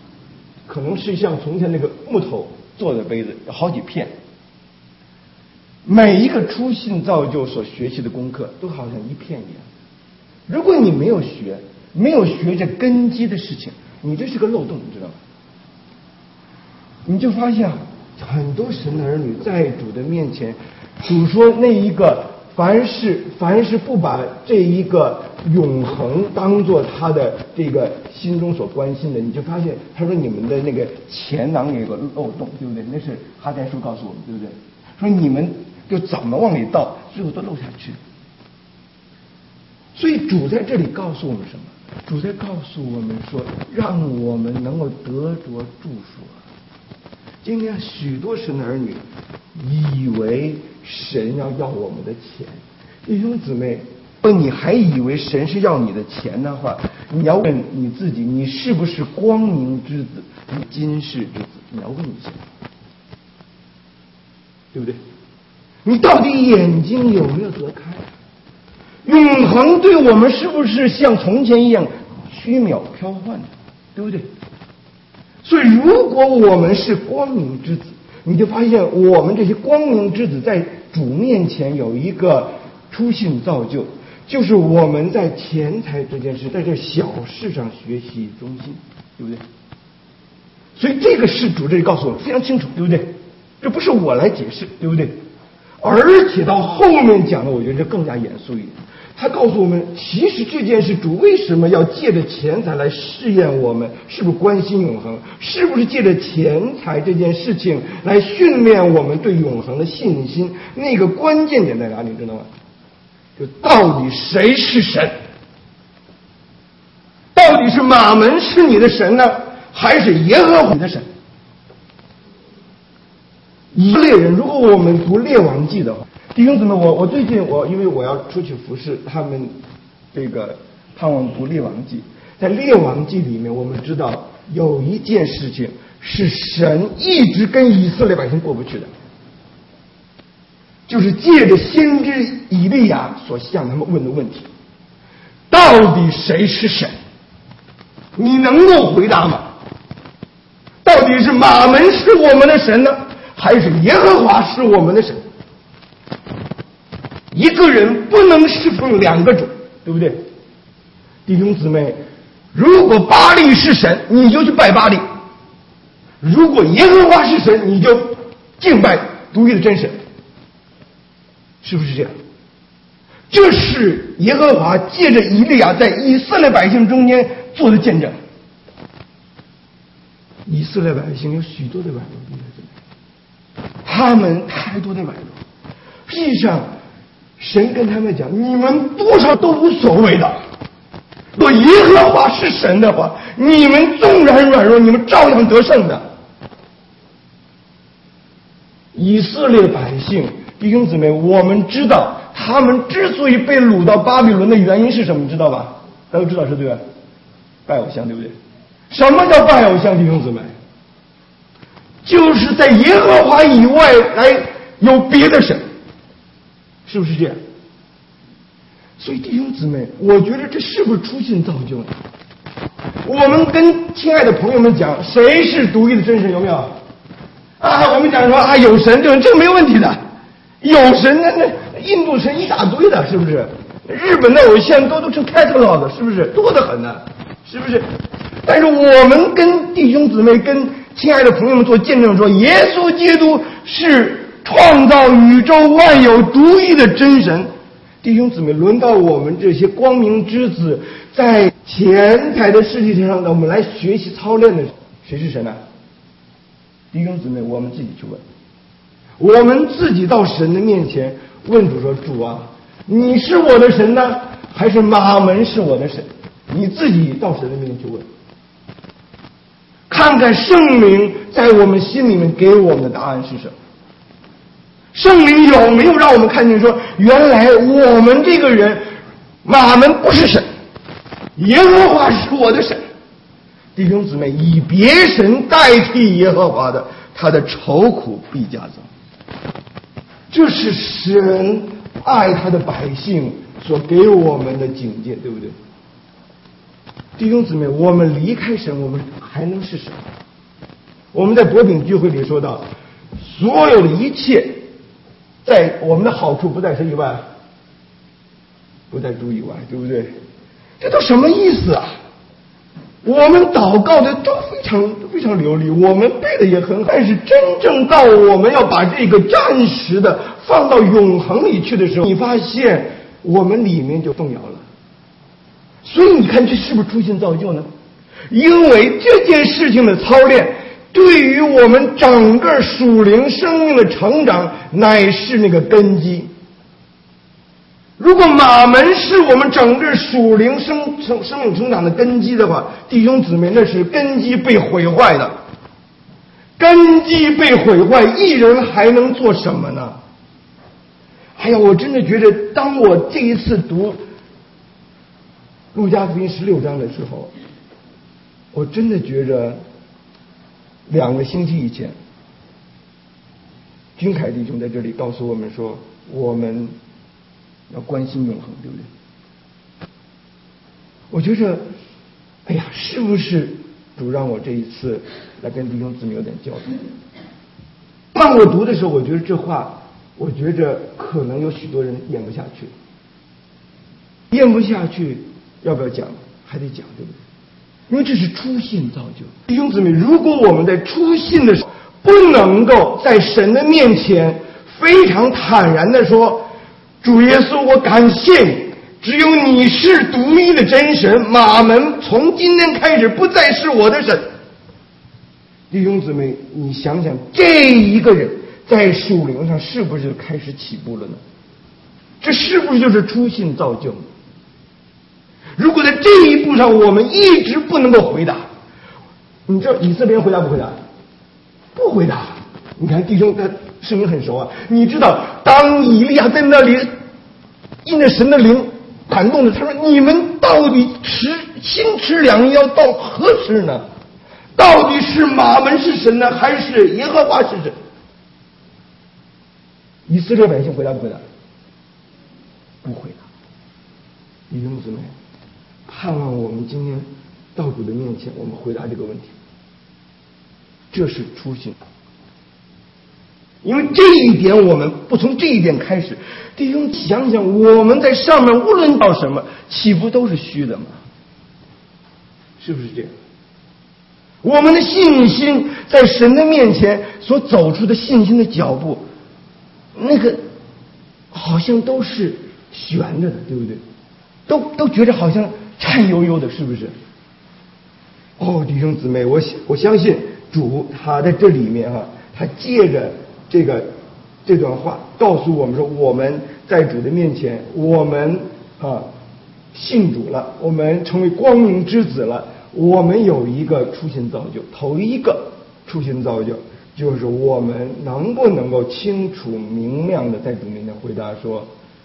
可能是像从前那个木头做的杯子，有好几片。 每一个初信造就所学习的功课都好像一片一样。如果你没有学这根基的事情，你这是个漏洞，你知道吗？你就发现很多神的儿女在主的面前，主说那一个凡是不把这一个永恒当做他的这个心中所关心的，你就发现他说你们的那个钱囊有一个漏洞，对不对？那是哈该书告诉我们，对不对？说你们就怎么往里倒，最后都漏下去。所以主在这里告诉我们什么？主在告诉我们说，让我们能够得着祝福。今天许多神的儿女以为神要我们的钱，弟兄姊妹，如果你还以为神是要你的钱的话，你要问你自己，你是不是光明之子，你今世之子？你要问一下，对不对？你到底眼睛有没有得开？永恒对我们是不是像从前一样虚渺飘幻的，对不对？所以如果我们是光明之子，你就发现我们这些光明之子在主面前有一个初信造就，就是我们在钱财这件事，在这小事上学习忠心，对不对？所以这个是主这里告诉我们非常清楚，对不对？这不是我来解释，对不对？而且到后面讲的，我觉得这更加严肃一点。他告诉我们，其实这件事主为什么要借着钱财来试验我们是不是关心永恒，是不是借着钱财这件事情来训练我们对永恒的信心？那个关键点在哪里，知道吗？就到底谁是神？到底是马门是你的神呢，还是耶和华的神？以色列人，如果我们读列王记的话，弟兄姊妹，我最近因为我要出去服侍他们，这个盼望读列王记。在列王记里面，我们知道有一件事情是神一直跟以色列百姓过不去的，就是借着先知以利亚所向他们问的问题：到底谁是神？你能够回答吗？到底是马门是我们的神呢，还是耶和华是我们的神？一个人不能侍奉两个主，对不对？弟兄姊妹，如果巴力是神，你就去拜巴力；如果耶和华是神，你就敬拜独一的真神，是不是这样？这是耶和华借着以利亚在以色列百姓中间做的见证。以色列百姓有许多的软弱，他们太多的软弱。实际上神跟他们讲，你们多少都无所谓的，若耶和华是神的话，你们纵然软弱，你们照样得胜的。以色列百姓，弟兄姊妹，我们知道他们之所以被掳到巴比伦的原因是什么，你知道吧？大家都知道是对吧？拜偶像，对不对？什么叫拜偶像，弟兄姊妹？就是在耶和华以外来有别的神，是不是这样？所以弟兄姊妹，我觉得这是不是初信造就呢？我们跟亲爱的朋友们讲，谁是独一的真神，有没有？啊，我们讲说啊，有神，这个没有问题的，有神，那印度神一大堆的，是不是？日本的偶像都成开特佬的，是不是？多得很呢，是不是？但是我们跟弟兄姊妹、跟亲爱的朋友们做见证说，耶稣基督是创造宇宙万有独一的真神。弟兄姊妹，轮到我们这些光明之子，在钱财的事情上，我们来学习操练的，谁是神呢？弟兄姊妹，我们自己去问，我们自己到神的面前问主说：主啊，你是我的神呢，还是马门是我的神？你自己到神的面前去问，看看圣灵在我们心里面给我们的答案是什么。圣灵有没有让我们看见说，原来我们这个人马门不是神，耶和华是我的神。弟兄姊妹，以别神代替耶和华的，他的愁苦必加增。这是神爱他的百姓所给我们的警戒，对不对？弟兄姊妹，我们离开神，我们还能是什么？我们在薄饼聚会里说到，所有的一切在我们的好处不在谁以外？不在主以外，对不对？这都什么意思啊？我们祷告的都非常流利，我们背的也很好，但是真正到我们要把这个暂时的放到永恒里去的时候，你发现我们里面就动摇了。所以你看，这是不是初信造就呢？因为这件事情的操练对于我们整个属灵生命的成长乃是那个根基。如果马门是我们整个属灵生命成长的根基的话，弟兄姊妹，那是根基被毁坏的。根基被毁坏，一人还能做什么呢？哎呀，我真的觉得当我这一次读路加福音16章的时候，我真的觉着2个星期以前，君凯弟兄在这里告诉我们说，我们要关心永恒，对不对？我觉着，哎呀，是不是主让我这一次来跟弟兄姊妹有点交流？当我读的时候，我觉得这话，我觉着可能有许多人咽不下去。咽不下去，要不要讲？还得讲，对不对？因为这是初信造就。弟兄姊妹，如果我们在初信的时候不能够在神的面前非常坦然的说，主耶稣，我感谢你，只有你是独一的真神，马门从今天开始不再是我的神。弟兄姊妹，你想想，这一个人在属灵上是不是就开始起步了呢？这是不是就是初信造就呢？如果在这一步上我们一直不能够回答，你知道以色列人回答不回答？不回答。你看弟兄的圣经很熟啊，你知道当以利亚在那里因着神的灵感动的，他说，你们到底心持两要到何时呢？到底是马门是神呢，还是耶和华是神？以色列百姓回答不回答？不回答。弟兄姊妹，盼望我们今天到主的面前，我们回答这个问题，这是初信。因为这一点，我们不从这一点开始，弟兄想想，我们在上面无论到什么，岂不都是虚的吗？是不是这样？我们的信心在神的面前所走出的信心的脚步，那个好像都是悬着的，对不对？都觉得好像颤悠悠的，是不是？哦，弟兄姊妹，我相信主他在这里面他借着这段话告诉我们说，我们在主的面前，我们信主了，我们成为光明之子了，我们有一个初信造就。头一个初信造就就是我们能不能够清楚明亮的在主面前回答说，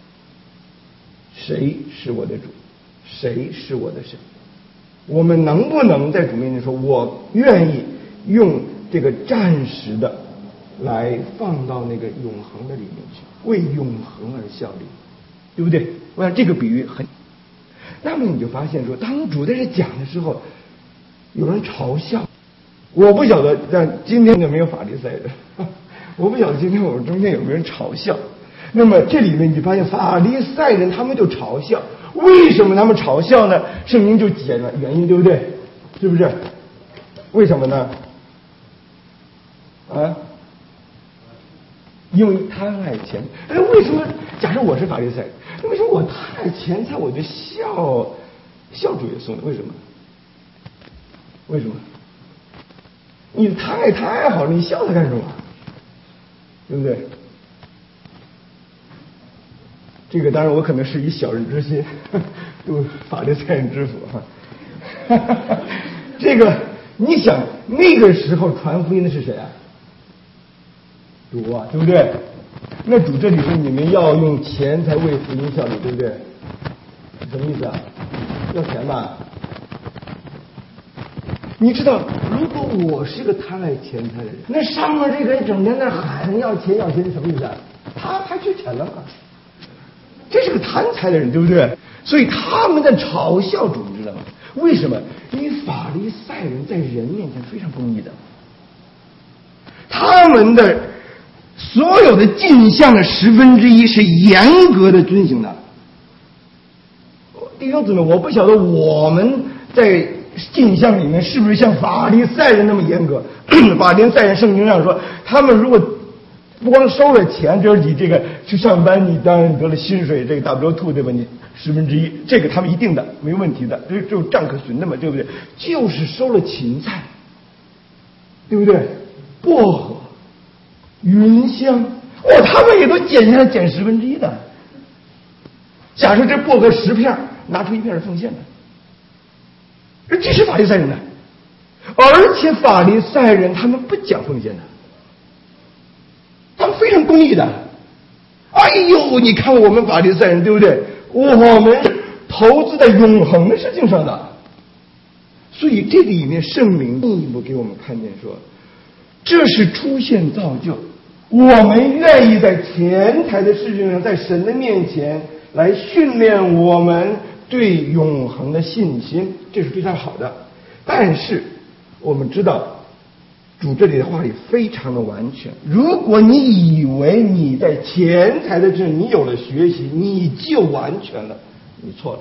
谁是我的主，谁是我的神？我们能不能在主面前说，我愿意用这个暂时的来放到那个永恒的里面去，为永恒而效力，对不对？我想这个比喻很。那么你就发现说，当主在这讲的时候，有人嘲笑。我不晓得，但今天就没有法利赛人，我不晓得今天我们中间有没有人嘲笑。那么这里面你就发现法利赛人他们就嘲笑，为什么他们嘲笑呢？圣经就解了原因，对不对？是不是？为什么呢？因为贪爱钱。为什么？假设我是法利赛人，为什么我贪爱钱财，我就笑主耶稣呢？为什么？为什么？你贪爱他爱好了，你笑他干什么？对不对？这个当然我可能是以小人之心度法利赛人之福这个你想那个时候传福音的是谁啊？主啊，对不对？那主这里说你们要用钱财为福音效力，对不对？什么意思啊？要钱吧？你知道，如果我是个贪爱钱财的人，那上面这个人整天在喊要钱要钱，什么意思啊？他还缺钱了吗？这是个贪财的人，对不对？所以他们在嘲笑主，你知道吗？为什么？因为法利赛人在人面前非常公义的，他们的所有的进项的1/10是严格的遵行的。弟兄姊妹，我不晓得我们在进项里面是不是像法利赛人那么严格。法利赛人圣经上说，他们如果不光收了钱，就是你这个去上班，你当然得了薪水，这个 W2 对吧？你1/10，这个他们一定的，没问题的，这就账可循的嘛，对不对？就是收了芹菜，对不对？薄荷、芸香，他们也都减下来减1/10的。假设这薄荷10片，拿出1片是奉献的，这是法利赛人的。而且法利赛人他们不讲奉献的，他们非常公义的。哎呦，你看我们法利赛人对不对？我们投资在永恒的事情上的。所以这里面圣灵进一步给我们看见说，这是出现造就，我们愿意在钱财的事情上，在神的面前来训练我们对永恒的信心，这是非常好的。但是我们知道主这里的话语非常的完全，如果你以为你在钱财的事你有了学习你就完全了，你错了。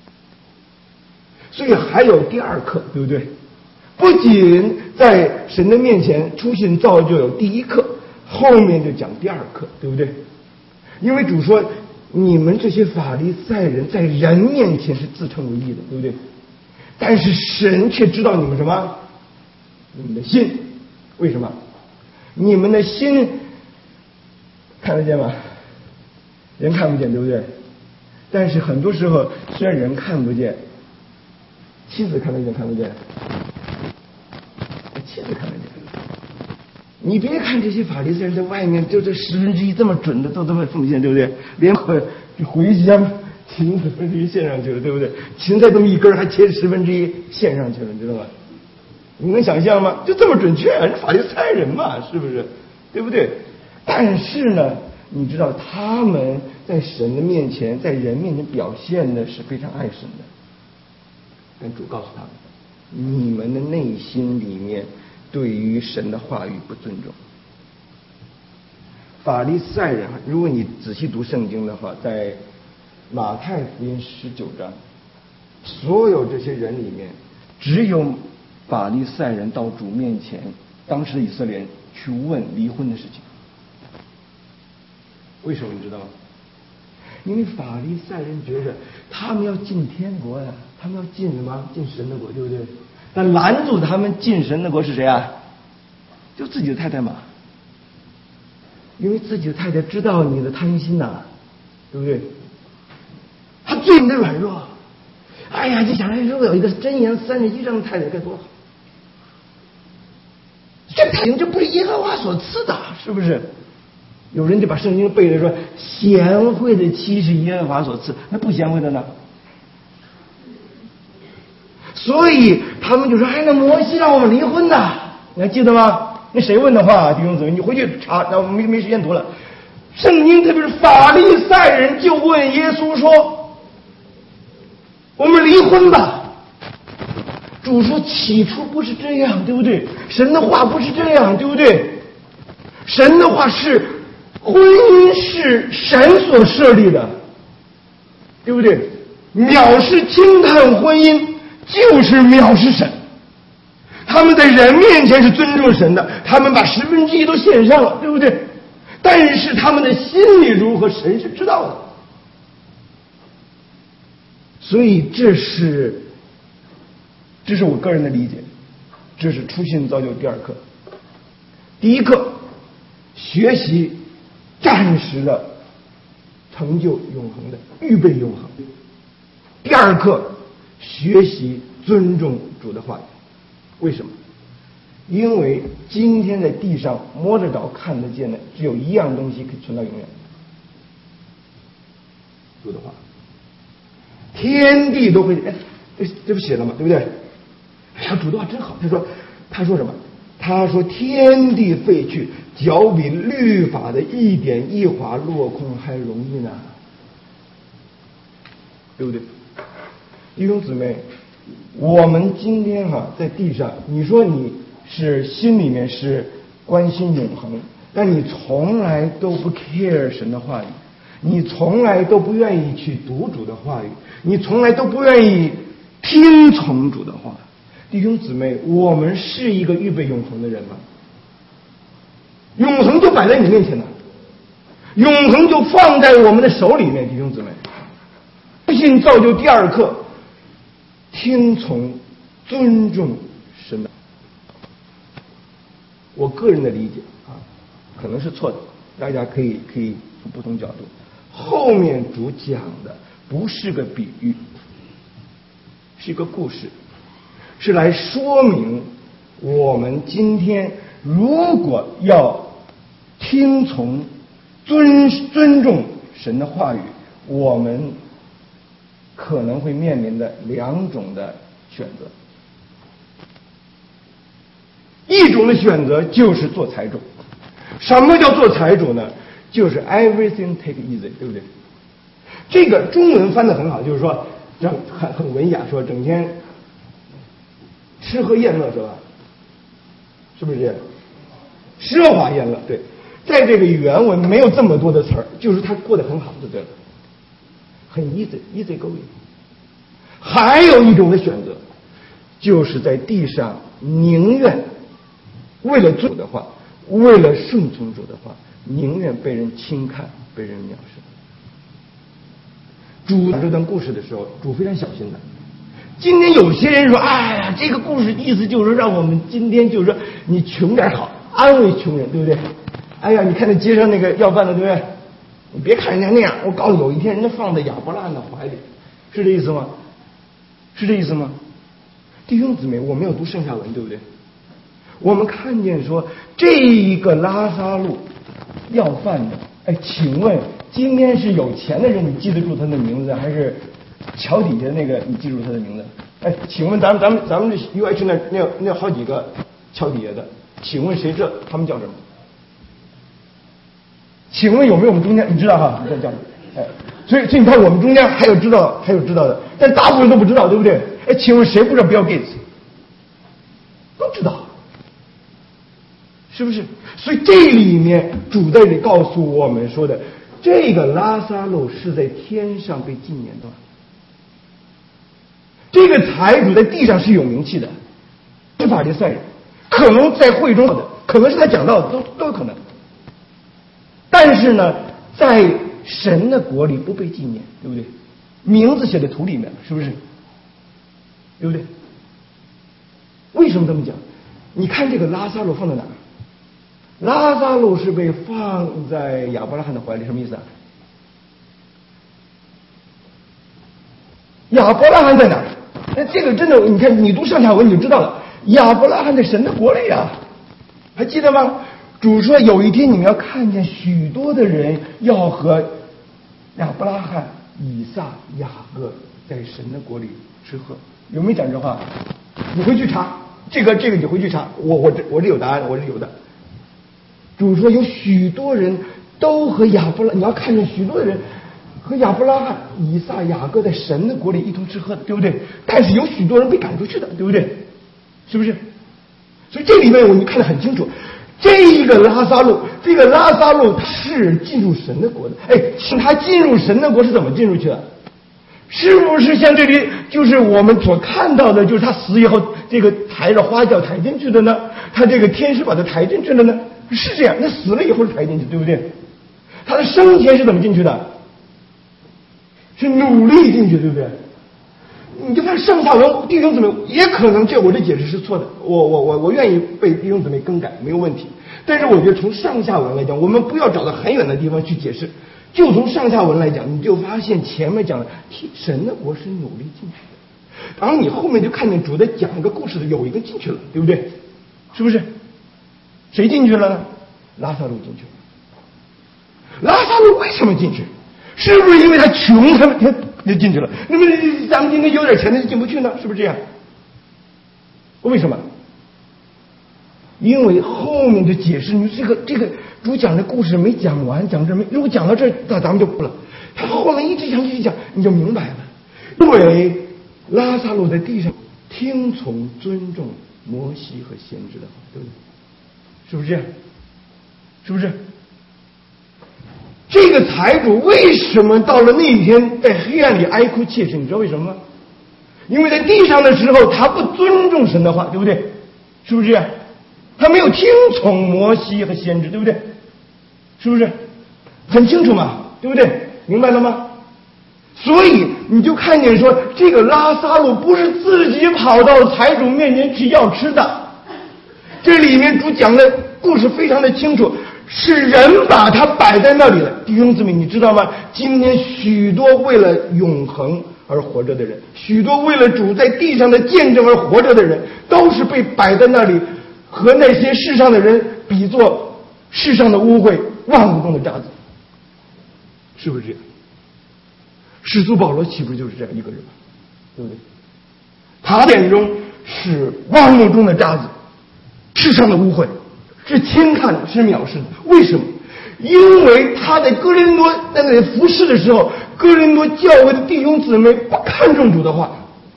所以还有第2课，对不对？不仅在神的面前出现造就有第1课，后面就讲第2课，对不对？因为主说你们这些法利赛人在人面前是自称为义的，对不对？但是神却知道你们什么？你们的心。为什么？你们的心看得见吗？人看不见，对不对？但是很多时候虽然人看不见，妻子看得见看不见？妻子看得见。你别看这些法利赛人在外面就这1/10这么准的都会奉献，对不对？连茴香芹1/10献上去了，对不对？芹菜这么一根还切1/10献上去了，你知道吗？你能想象吗？就这么准确，人法利赛人嘛，是不是？对不对？但是呢，你知道他们在神的面前，在人面前表现的是非常爱神的。但主告诉他们，你们的内心里面对于神的话语不尊重。法利赛人，如果你仔细读圣经的话，在马太福音19章，所有这些人里面，只有法利赛人到主面前，当时的以色列人去问离婚的事情。为什么你知道吗？因为法利赛人觉着他们要进天国呀，他们要进什么？进神的国，对不对？但拦住他们进神的国是谁啊？就自己的太太嘛。因为自己的太太知道你的贪心呐，对不对？他对你的软弱。哎呀，就想如果有一个箴言31章的太太该多好。这太阳这不是耶和华所赐的，是不是？有人就把圣经背着说，贤惠的妻是耶和华所赐，那不贤惠的呢？所以他们就说，哎，那摩西让我们离婚呐，你还记得吗？那谁问的话？弟兄姊妹，你回去查，那我没时间读了。圣经特别是法利赛人就问耶稣说，我们离婚吧。主说起初不是这样，对不对？神的话不是这样，对不对？神的话是婚姻是神所设立的，对不对？藐视轻看婚姻就是藐视神。他们在人面前是尊重神的，他们把1/10都献上了，对不对？但是他们的心里如何，神是知道的。所以这是我个人的理解，这是初信造就第2课。第1课，学习暂时的成就永恒的，预备永恒。第2课，学习尊重主的话语。为什么？因为今天在地上摸得着看得见的只有一样东西可以存到永远，主的话。天地都会，这不写了吗？对不对？哎呀，主的话真好。他说什么？他说天地废去，脚比律法的一点一划落空还容易呢，对不对？弟兄姊妹，我们今天在地上，你说你是心里面是关心永恒， 但你从来都不 care 神的话语，你从来都不愿意去读主的话语，你从来都不愿意听从主的话。弟兄姊妹，我们是一个预备永恒的人吗？永恒就摆在你面前了，永恒就放在我们的手里面。弟兄姊妹，不信造就第二课，听从尊重神的。我个人的理解啊，可能是错的，大家可以从不同角度。后面主讲的不是个比喻，是一个故事，是来说明我们今天如果要听从尊重神的话语，我们可能会面临的两种的选择。一种的选择就是做财主。什么叫做财主呢？就是 everything take easy， 对不对？这个中文翻得很好，就是说很文雅，说整天吃喝宴乐，是吧？是不是这样？奢华宴乐，对。在这个原文没有这么多的词儿，就是他过得很好就对了，很 easy going。还有一种的选择，就是在地上宁愿为了主的话，为了顺从主的话，宁愿被人轻看，被人藐视。主讲这段故事的时候，主非常小心的。今天有些人说，哎呀，这个故事意思就是让我们今天就是说，你穷点好，安慰穷人，对不对？哎呀，你看那街上那个要饭的，对不对？你别看人家那样，我告诉你，有一天人家放在亚伯拉罕的怀里，是这意思吗？是这意思吗？弟兄姊妹，我没有读上下文，对不对？我们看见说这一个拉撒路要饭的，哎，请问今天是有钱的人你记得住他的名字，还是桥底下那个你记住他的名字？哎，请问咱们这 UH 那好几个桥底下的，请问谁知道他们叫什么？请问有没有我们中间你知道哈？你叫什么？哎，所以你看我们中间还有知道的，但大部分人都不知道，对不对？哎，请问谁不知道 Bill Gates？ 都知道，是不是？所以这里面主在这里告诉我们说的，这个拉撒路是在天上被纪念的，这个财主在地上是有名气的，是法利赛人，可能在会中的，可能是他讲到的，都有可能。但是呢，在神的国里不被纪念，对不对？名字写在土里面了，是不是？对不对？为什么这么讲？你看这个拉撒路放在哪儿？拉撒路是被放在亚伯拉罕的怀里，什么意思啊？亚伯拉罕在哪儿？那这个真的，你看你读上下文你就知道了，亚伯拉罕在神的国里啊，还记得吗？主说有一天你们要看见许多的人要和亚伯拉罕、以撒、雅各在神的国里吃喝，有没有讲这话？你回去查这个你回去查，我这有答案，我是有的。主说有许多人都和亚伯拉，你要看见许多的人和亚伯拉罕、以撒、雅各在神的国里一同吃喝的，对不对？但是有许多人被赶出去的，对不对？是不是？所以这里面我们看得很清楚。这一个拉撒路，这个拉撒路是进入神的国的。哎，是他进入神的国是怎么进入去的？是不是像这里就是我们所看到的，就是他死以后这个抬着花轿抬进去的呢？他这个天使把他抬进去了呢？是这样，那死了以后是抬进去，对不对？他的生前是怎么进去的？是努力进去，对不对？你就看上下文，弟兄姊妹也可能我的解释是错的，我愿意被弟兄姊妹更改，没有问题。但是我觉得从上下文来讲，我们不要找到很远的地方去解释，就从上下文来讲，你就发现前面讲的神的国是努力进去的，然后你后面就看见主在讲一个故事的，有一个进去了，对不对？是不是？谁进去了呢？拉撒路进去了。拉撒路为什么进去？是不是因为他穷，他就进去了？那么咱们今天有点钱的就进不去呢？是不是这样？为什么？因为后面的解释，你这个主讲的故事没讲完，讲这没，如果讲到这，那咱们就不了。他后面一直讲，你就明白了。因为拉撒路在地上听从尊重摩西和先知的话，对不对？是不是这样？ 是不是？这个财主为什么到了那一天在黑暗里哀哭切齿？你知道为什么吗？因为在地上的时候他不尊重神的话，对不对？是不是这样？他没有听从摩西和先知，对不对？是不是很清楚嘛？对不对？明白了吗？所以你就看见说，这个拉撒路不是自己跑到财主面前去要吃的，这里面主讲的故事非常的清楚，是人把他摆在那里的。弟兄姊妹，你知道吗？今天许多为了永恒而活着的人，许多为了主在地上的见证而活着的人，都是被摆在那里，和那些世上的人比作世上的污秽，万物中的渣滓。是不是这样？使徒保罗岂不就是这样一个人吗？对不对？他眼中是万物中的渣滓，世上的污秽，是轻看的，是藐视的。为什么？因为他在哥林多在那里服侍的时候，哥林多教会的弟兄姊妹不看重主的话，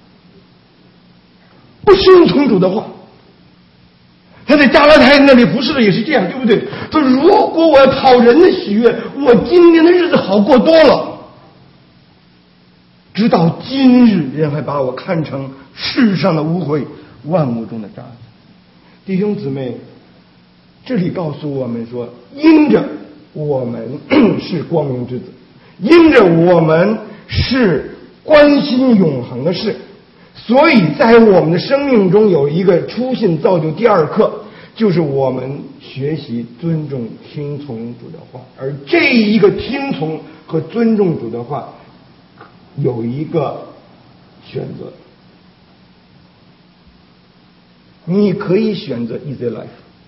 不顺从主的话。他在加拉太那里服侍的也是这样，对不对？说如果我要讨人的喜悦，我今天的日子好过多了。直到今日，人还把我看成世上的污秽，万物中的渣滓。弟兄姊妹，这里告诉我们说，因着我们是光明之子，因着我们是关心永恒的事，所以在我们的生命中有一个初信造就第二课，就是我们学习尊重听从主的话。而这一个听从和尊重主的话有一个选择，你可以选择 easy life，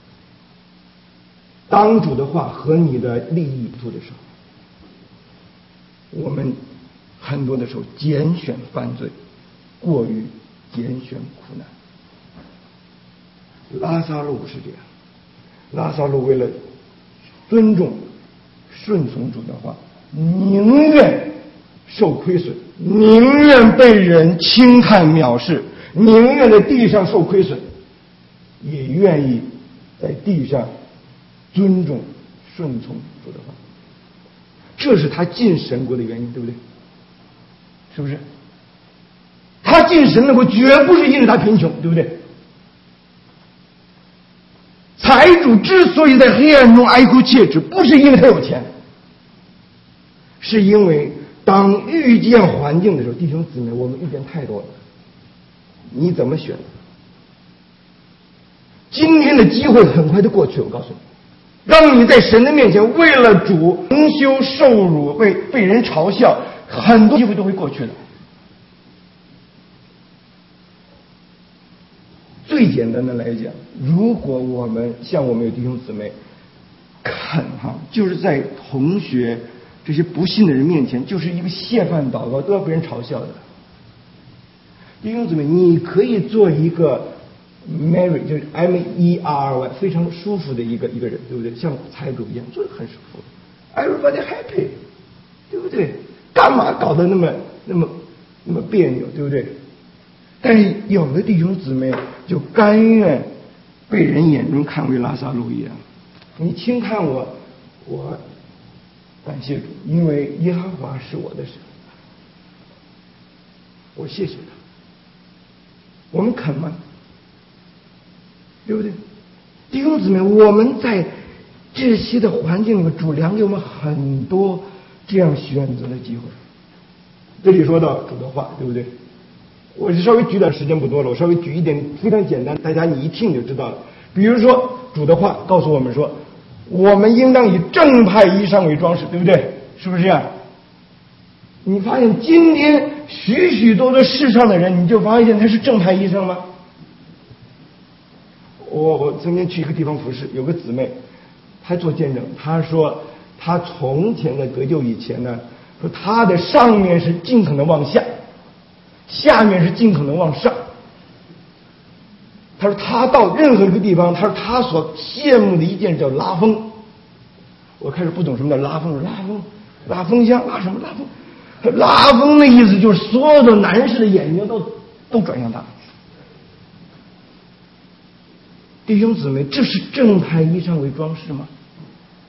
当主的话和你的利益处的时候，我们很多的时候拣选犯罪，过于拣选苦难。拉撒路是这样，拉撒路为了尊重顺从主的话，宁愿受亏损，宁愿被人轻看藐视，宁愿在地上受亏损，也愿意在地上尊重顺从主的话。这是他进神国的原因，对不对？是不是？他进神的国绝不是因为他贫穷，对不对？财主之所以在黑暗中哀哭切齿，不是因为他有钱，是因为当遇见环境的时候，弟兄姊妹，我们遇见太多了，你怎么选？今天的机会很快就过去，我告诉你，当你在神的面前为了主蒙羞受辱，被人嘲笑，很多机会都会过去的。最简单的来讲，如果我们像我们有弟兄姊妹肯就是在同学这些不信的人面前，就是一个谢饭祷告都要被人嘲笑的。弟兄姊妹，你可以做一个 Mary， 就是 MERY， 非常舒服的一个人，对不对？像财主一样，做得很舒服 ，Everybody happy， 对不对？干嘛搞得那么别扭，对不对？但是有的弟兄姊妹就甘愿被人眼中看为拉撒路一样，你轻看我，我感谢主，因为耶和华是我的神，我谢谢他。我们肯吗？对不对？弟兄姊妹，我们在这些的环境里面，主良给我们很多这样选择的机会。这里说到主的话，对不对？我就稍微举点，时间不多了，我稍微举一点非常简单，大家你一听就知道了。比如说主的话告诉我们说，我们应当以正派衣裳为装饰，对不对？是不是这样？你发现今天许许多多世上的人，你就发现他是正派衣裳吗？我曾经去一个地方服侍，有个姊妹，她做见证，她说她从前的得救以前呢，说她的上面是尽可能往下，下面是尽可能往上。他说他到任何一个地方，他说他所羡慕的一件叫拉风。我开始不懂什么叫拉风，拉风箱，拉什么拉风？拉风的意思就是所有的男士的眼睛都转向他。弟兄姊妹，这是正派衣裳为装饰吗？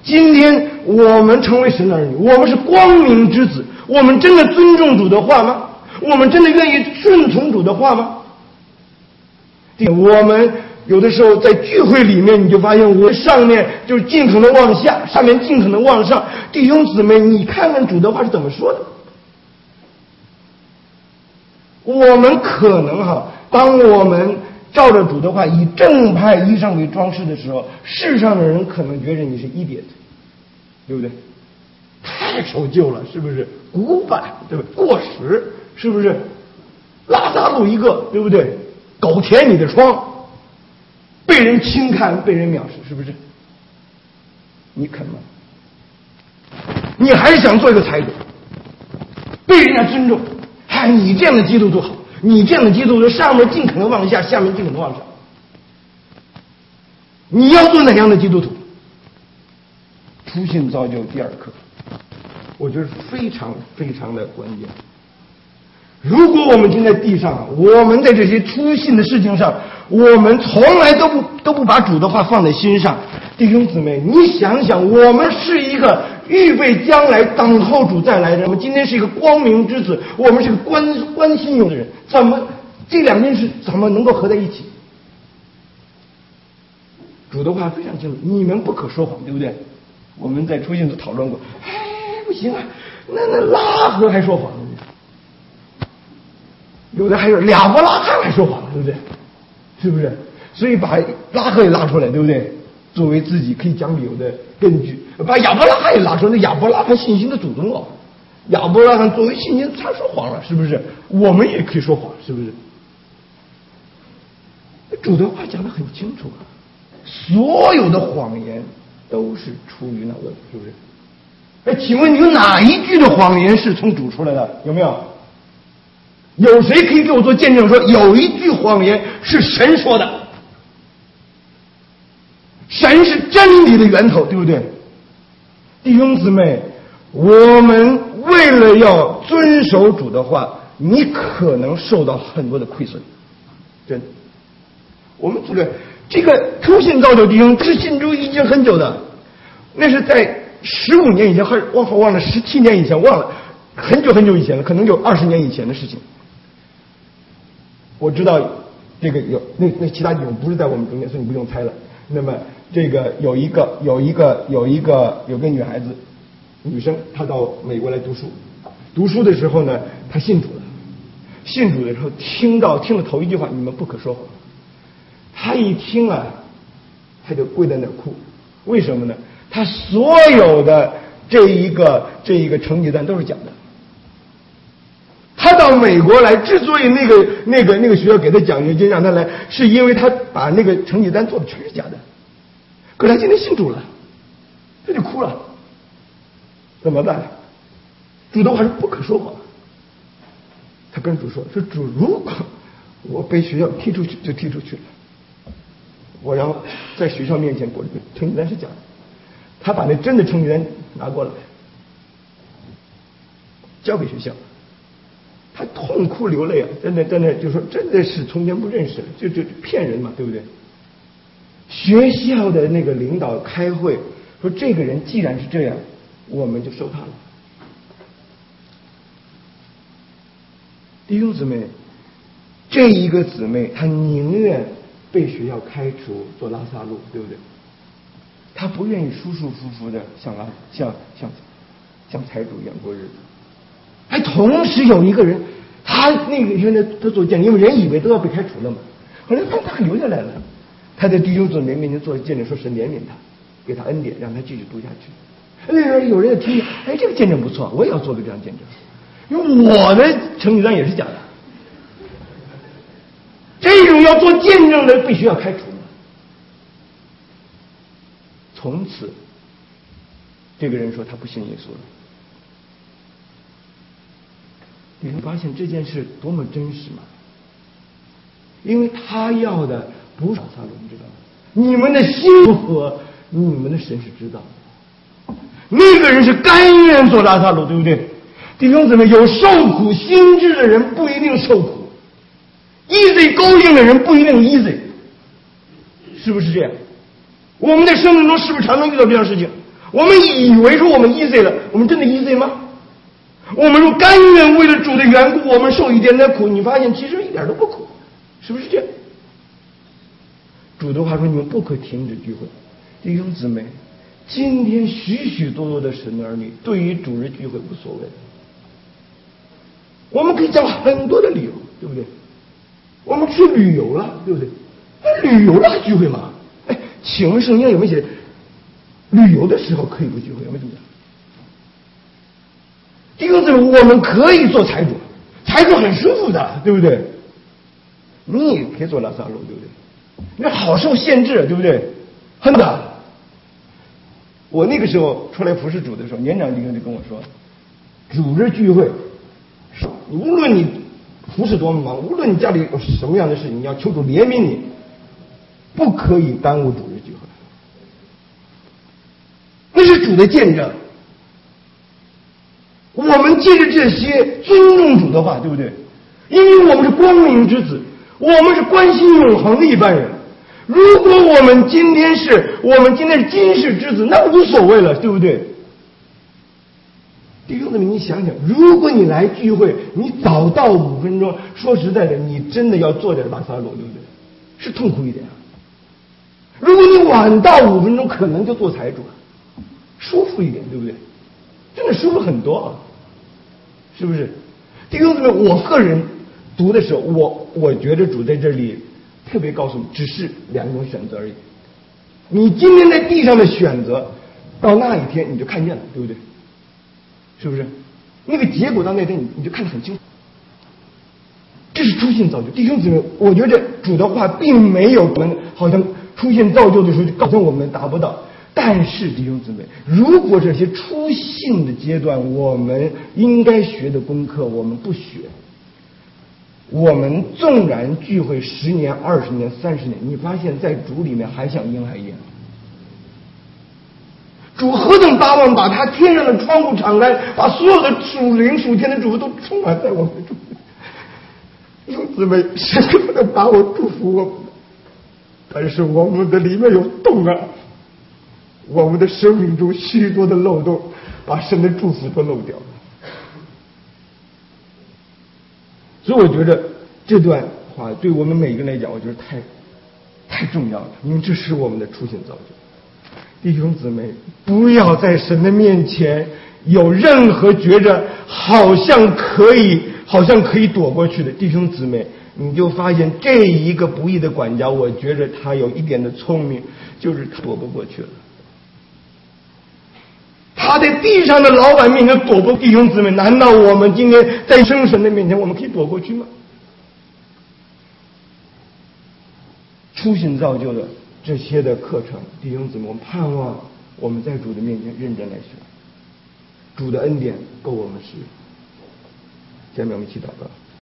今天我们成为神的儿女，我们是光明之子，我们真的尊重主的话吗？我们真的愿意顺从主的话吗？我们有的时候在聚会里面，你就发现我上面就是尽可能往下，下面尽可能往上。弟兄姊妹，你看看主的话是怎么说的。我们可能当我们照着主的话以正派衣裳为装饰的时候，世上的人可能觉得你是idiot，对不对？太守旧了，是不是？古板，对不对？过时，是不是？拉萨路一个，对不对？狗舔你的疮，被人轻看，被人藐视，是不是？你肯吗？你还是想做一个财主，被人家尊重？你这样的基督徒好，你这样的基督徒上面尽可能往下，下面尽可能往上。你要做哪样的基督徒？初信造就第二课，我觉得非常非常的关键。如果我们今在地上，我们在这些初信的事情上，我们从来都不把主的话放在心上，弟兄姊妹，你想想，我们是一个预备将来等候主再来的人，我们今天是一个光明之子，我们是个关心有的人，怎么这两件事怎么能够合在一起？主的话非常清楚，你们不可说谎，对不对？我们在初信都讨论过，不行啊，那拉合还说谎，有的还有亚伯拉罕还说谎，对不对？是不是？所以把拉合也拉出来，对不对？作为自己可以讲理由的根据，把亚伯拉罕也拉出来，那亚伯拉罕信心的祖宗哦。亚伯拉罕作为信心，他说谎了，是不是？我们也可以说谎，是不是？主的话讲得很清楚啊，所有的谎言都是出于那恶，是不是？请问你有哪一句的谎言是从主出来的？有没有？有谁可以给我做见证说有一句谎言是神说的？神是真理的源头，对不对？弟兄姊妹，我们为了要遵守主的话，你可能受到很多的亏损，真的。我们组织这个初信造就弟兄是信主已经很久的，那是在15年以前，还忘了17年以前，忘了很久很久以前了，可能有20年以前的事情。我知道这个有那其他地方不是在我们中间，所以你不用猜了。那么这个有个女孩子，女生，她到美国来读书的时候呢，她信主了。信主的时候听了头一句话，你们不可说谎。她一听啊，她就跪在那哭。为什么呢？她所有的这一个成绩单都是假的。他到美国来，之所以那个学校给他奖学金让他来，是因为他把那个成绩单做的全是假的。可是他今天信主了，他就哭了，怎么办？主的话是不可说谎。他跟主说主，如果我被学校踢出去就踢出去了，我然后在学校面前过，成绩单是假的。他把那真的成绩单拿过来，交给学校。他痛哭流泪啊，在那就说真的是从前不认识，就骗人嘛，对不对？学校的那个领导开会说，这个人既然是这样，我们就收他了。弟兄姊妹，这一个姊妹她宁愿被学校开除做拉萨路，对不对？她不愿意舒舒服服的像财主一样过日子。还同时有一个人，他那个现在他做见证，因为人以为都要被开除了嘛，后来他留下来了。他在弟兄姊妹面前做见证，说是怜悯他，给他恩典，让他继续读下去。有人听见，这个见证不错，我也要做个这样见证，因为我的成绩单也是假的。这种要做见证的必须要开除。从此，这个人说他不信耶稣了。你会发现这件事多么真实吗？因为他要的不是拉萨路，你知道吗？你们的心如何，你们的神是知道的。那个人是甘愿做拉萨路，对不对？弟兄姊妹，有受苦心志的人不一定受苦，easy going的人不一定 easy， 是不是这样？我们在生命中是不是常常遇到这样的事情？ 我们以为说我们 easy 了，我们真的 easy 吗？我们说甘愿为了主的缘故，我们受一点点苦，你发现其实一点都不苦，是不是这样？主的话说，你们不可停止聚会。弟兄姊妹，今天许许多多的神的儿女对于主日聚会无所谓，我们可以讲很多的理由，对不对？我们去旅游了，对不对？旅游了还聚会吗？哎，请问圣经有没有写旅游的时候可以不聚会？有没有这么讲？弟兄姊妹，我们可以做财主，财主很舒服的，对不对？你也可以做拉萨路，对不对？你好受限制，对不对？很的。我那个时候出来服侍主的时候，年长弟兄就跟我说，主日聚会，无论你服侍多么忙，无论你家里有什么样的事情，你要求主怜悯你，不可以耽误主日聚会。那是主的见证。我们借着这些尊重主的话，对不对？因为我们是光明之子，我们是关心永恒的一般人。如果我们今天是今世之子，那无所谓了，对不对？弟兄姊妹，你想想，如果你来聚会，你早到5分钟，说实在的，你真的要做点拉萨路，对不对？是痛苦一点啊。如果你晚到5分钟，可能就做财主了，舒服一点，对不对？真的舒服很多啊，是不是？弟兄姊妹，我个人读的时候，我觉得主在这里特别告诉你，只是2种选择而已。你今天在地上的选择，到那一天你就看见了，对不对？是不是？那个结果到那天你就看得很清楚。这是初信造就，弟兄姊妹，我觉得主的话并没有我们好像初信造就的时候就告诉我们达不到。但是弟兄姊妹，如果这些初信的阶段我们应该学的功课我们不学，我们纵然聚会10年、20年、30年，你发现在主里面还像婴孩一样。主何等巴望，把他天上的窗户敞开，把所有的属灵属天的祝福都充满在我们中间。弟兄姊妹，神不能把我祝福我们，但是我们的里面有洞啊，我们的生命中许多的漏洞，把神的祝福都漏掉了。所以我觉得这段话对我们每个人来讲，我觉得太重要了，因为这是我们的初心造就。弟兄姊妹，不要在神的面前有任何觉着好像可以躲过去的。弟兄姊妹，你就发现这一个不义的管家，我觉着他有一点的聪明，就是躲不过去了。他在地上的老板面前躲不过，弟兄姊妹，难道我们今天在生神的面前我们可以躲过去吗？初心造就的这些的课程，弟兄姊妹，我们盼望我们在主的面前认真来学，主的恩典够我们使用。下面我们一起祷告。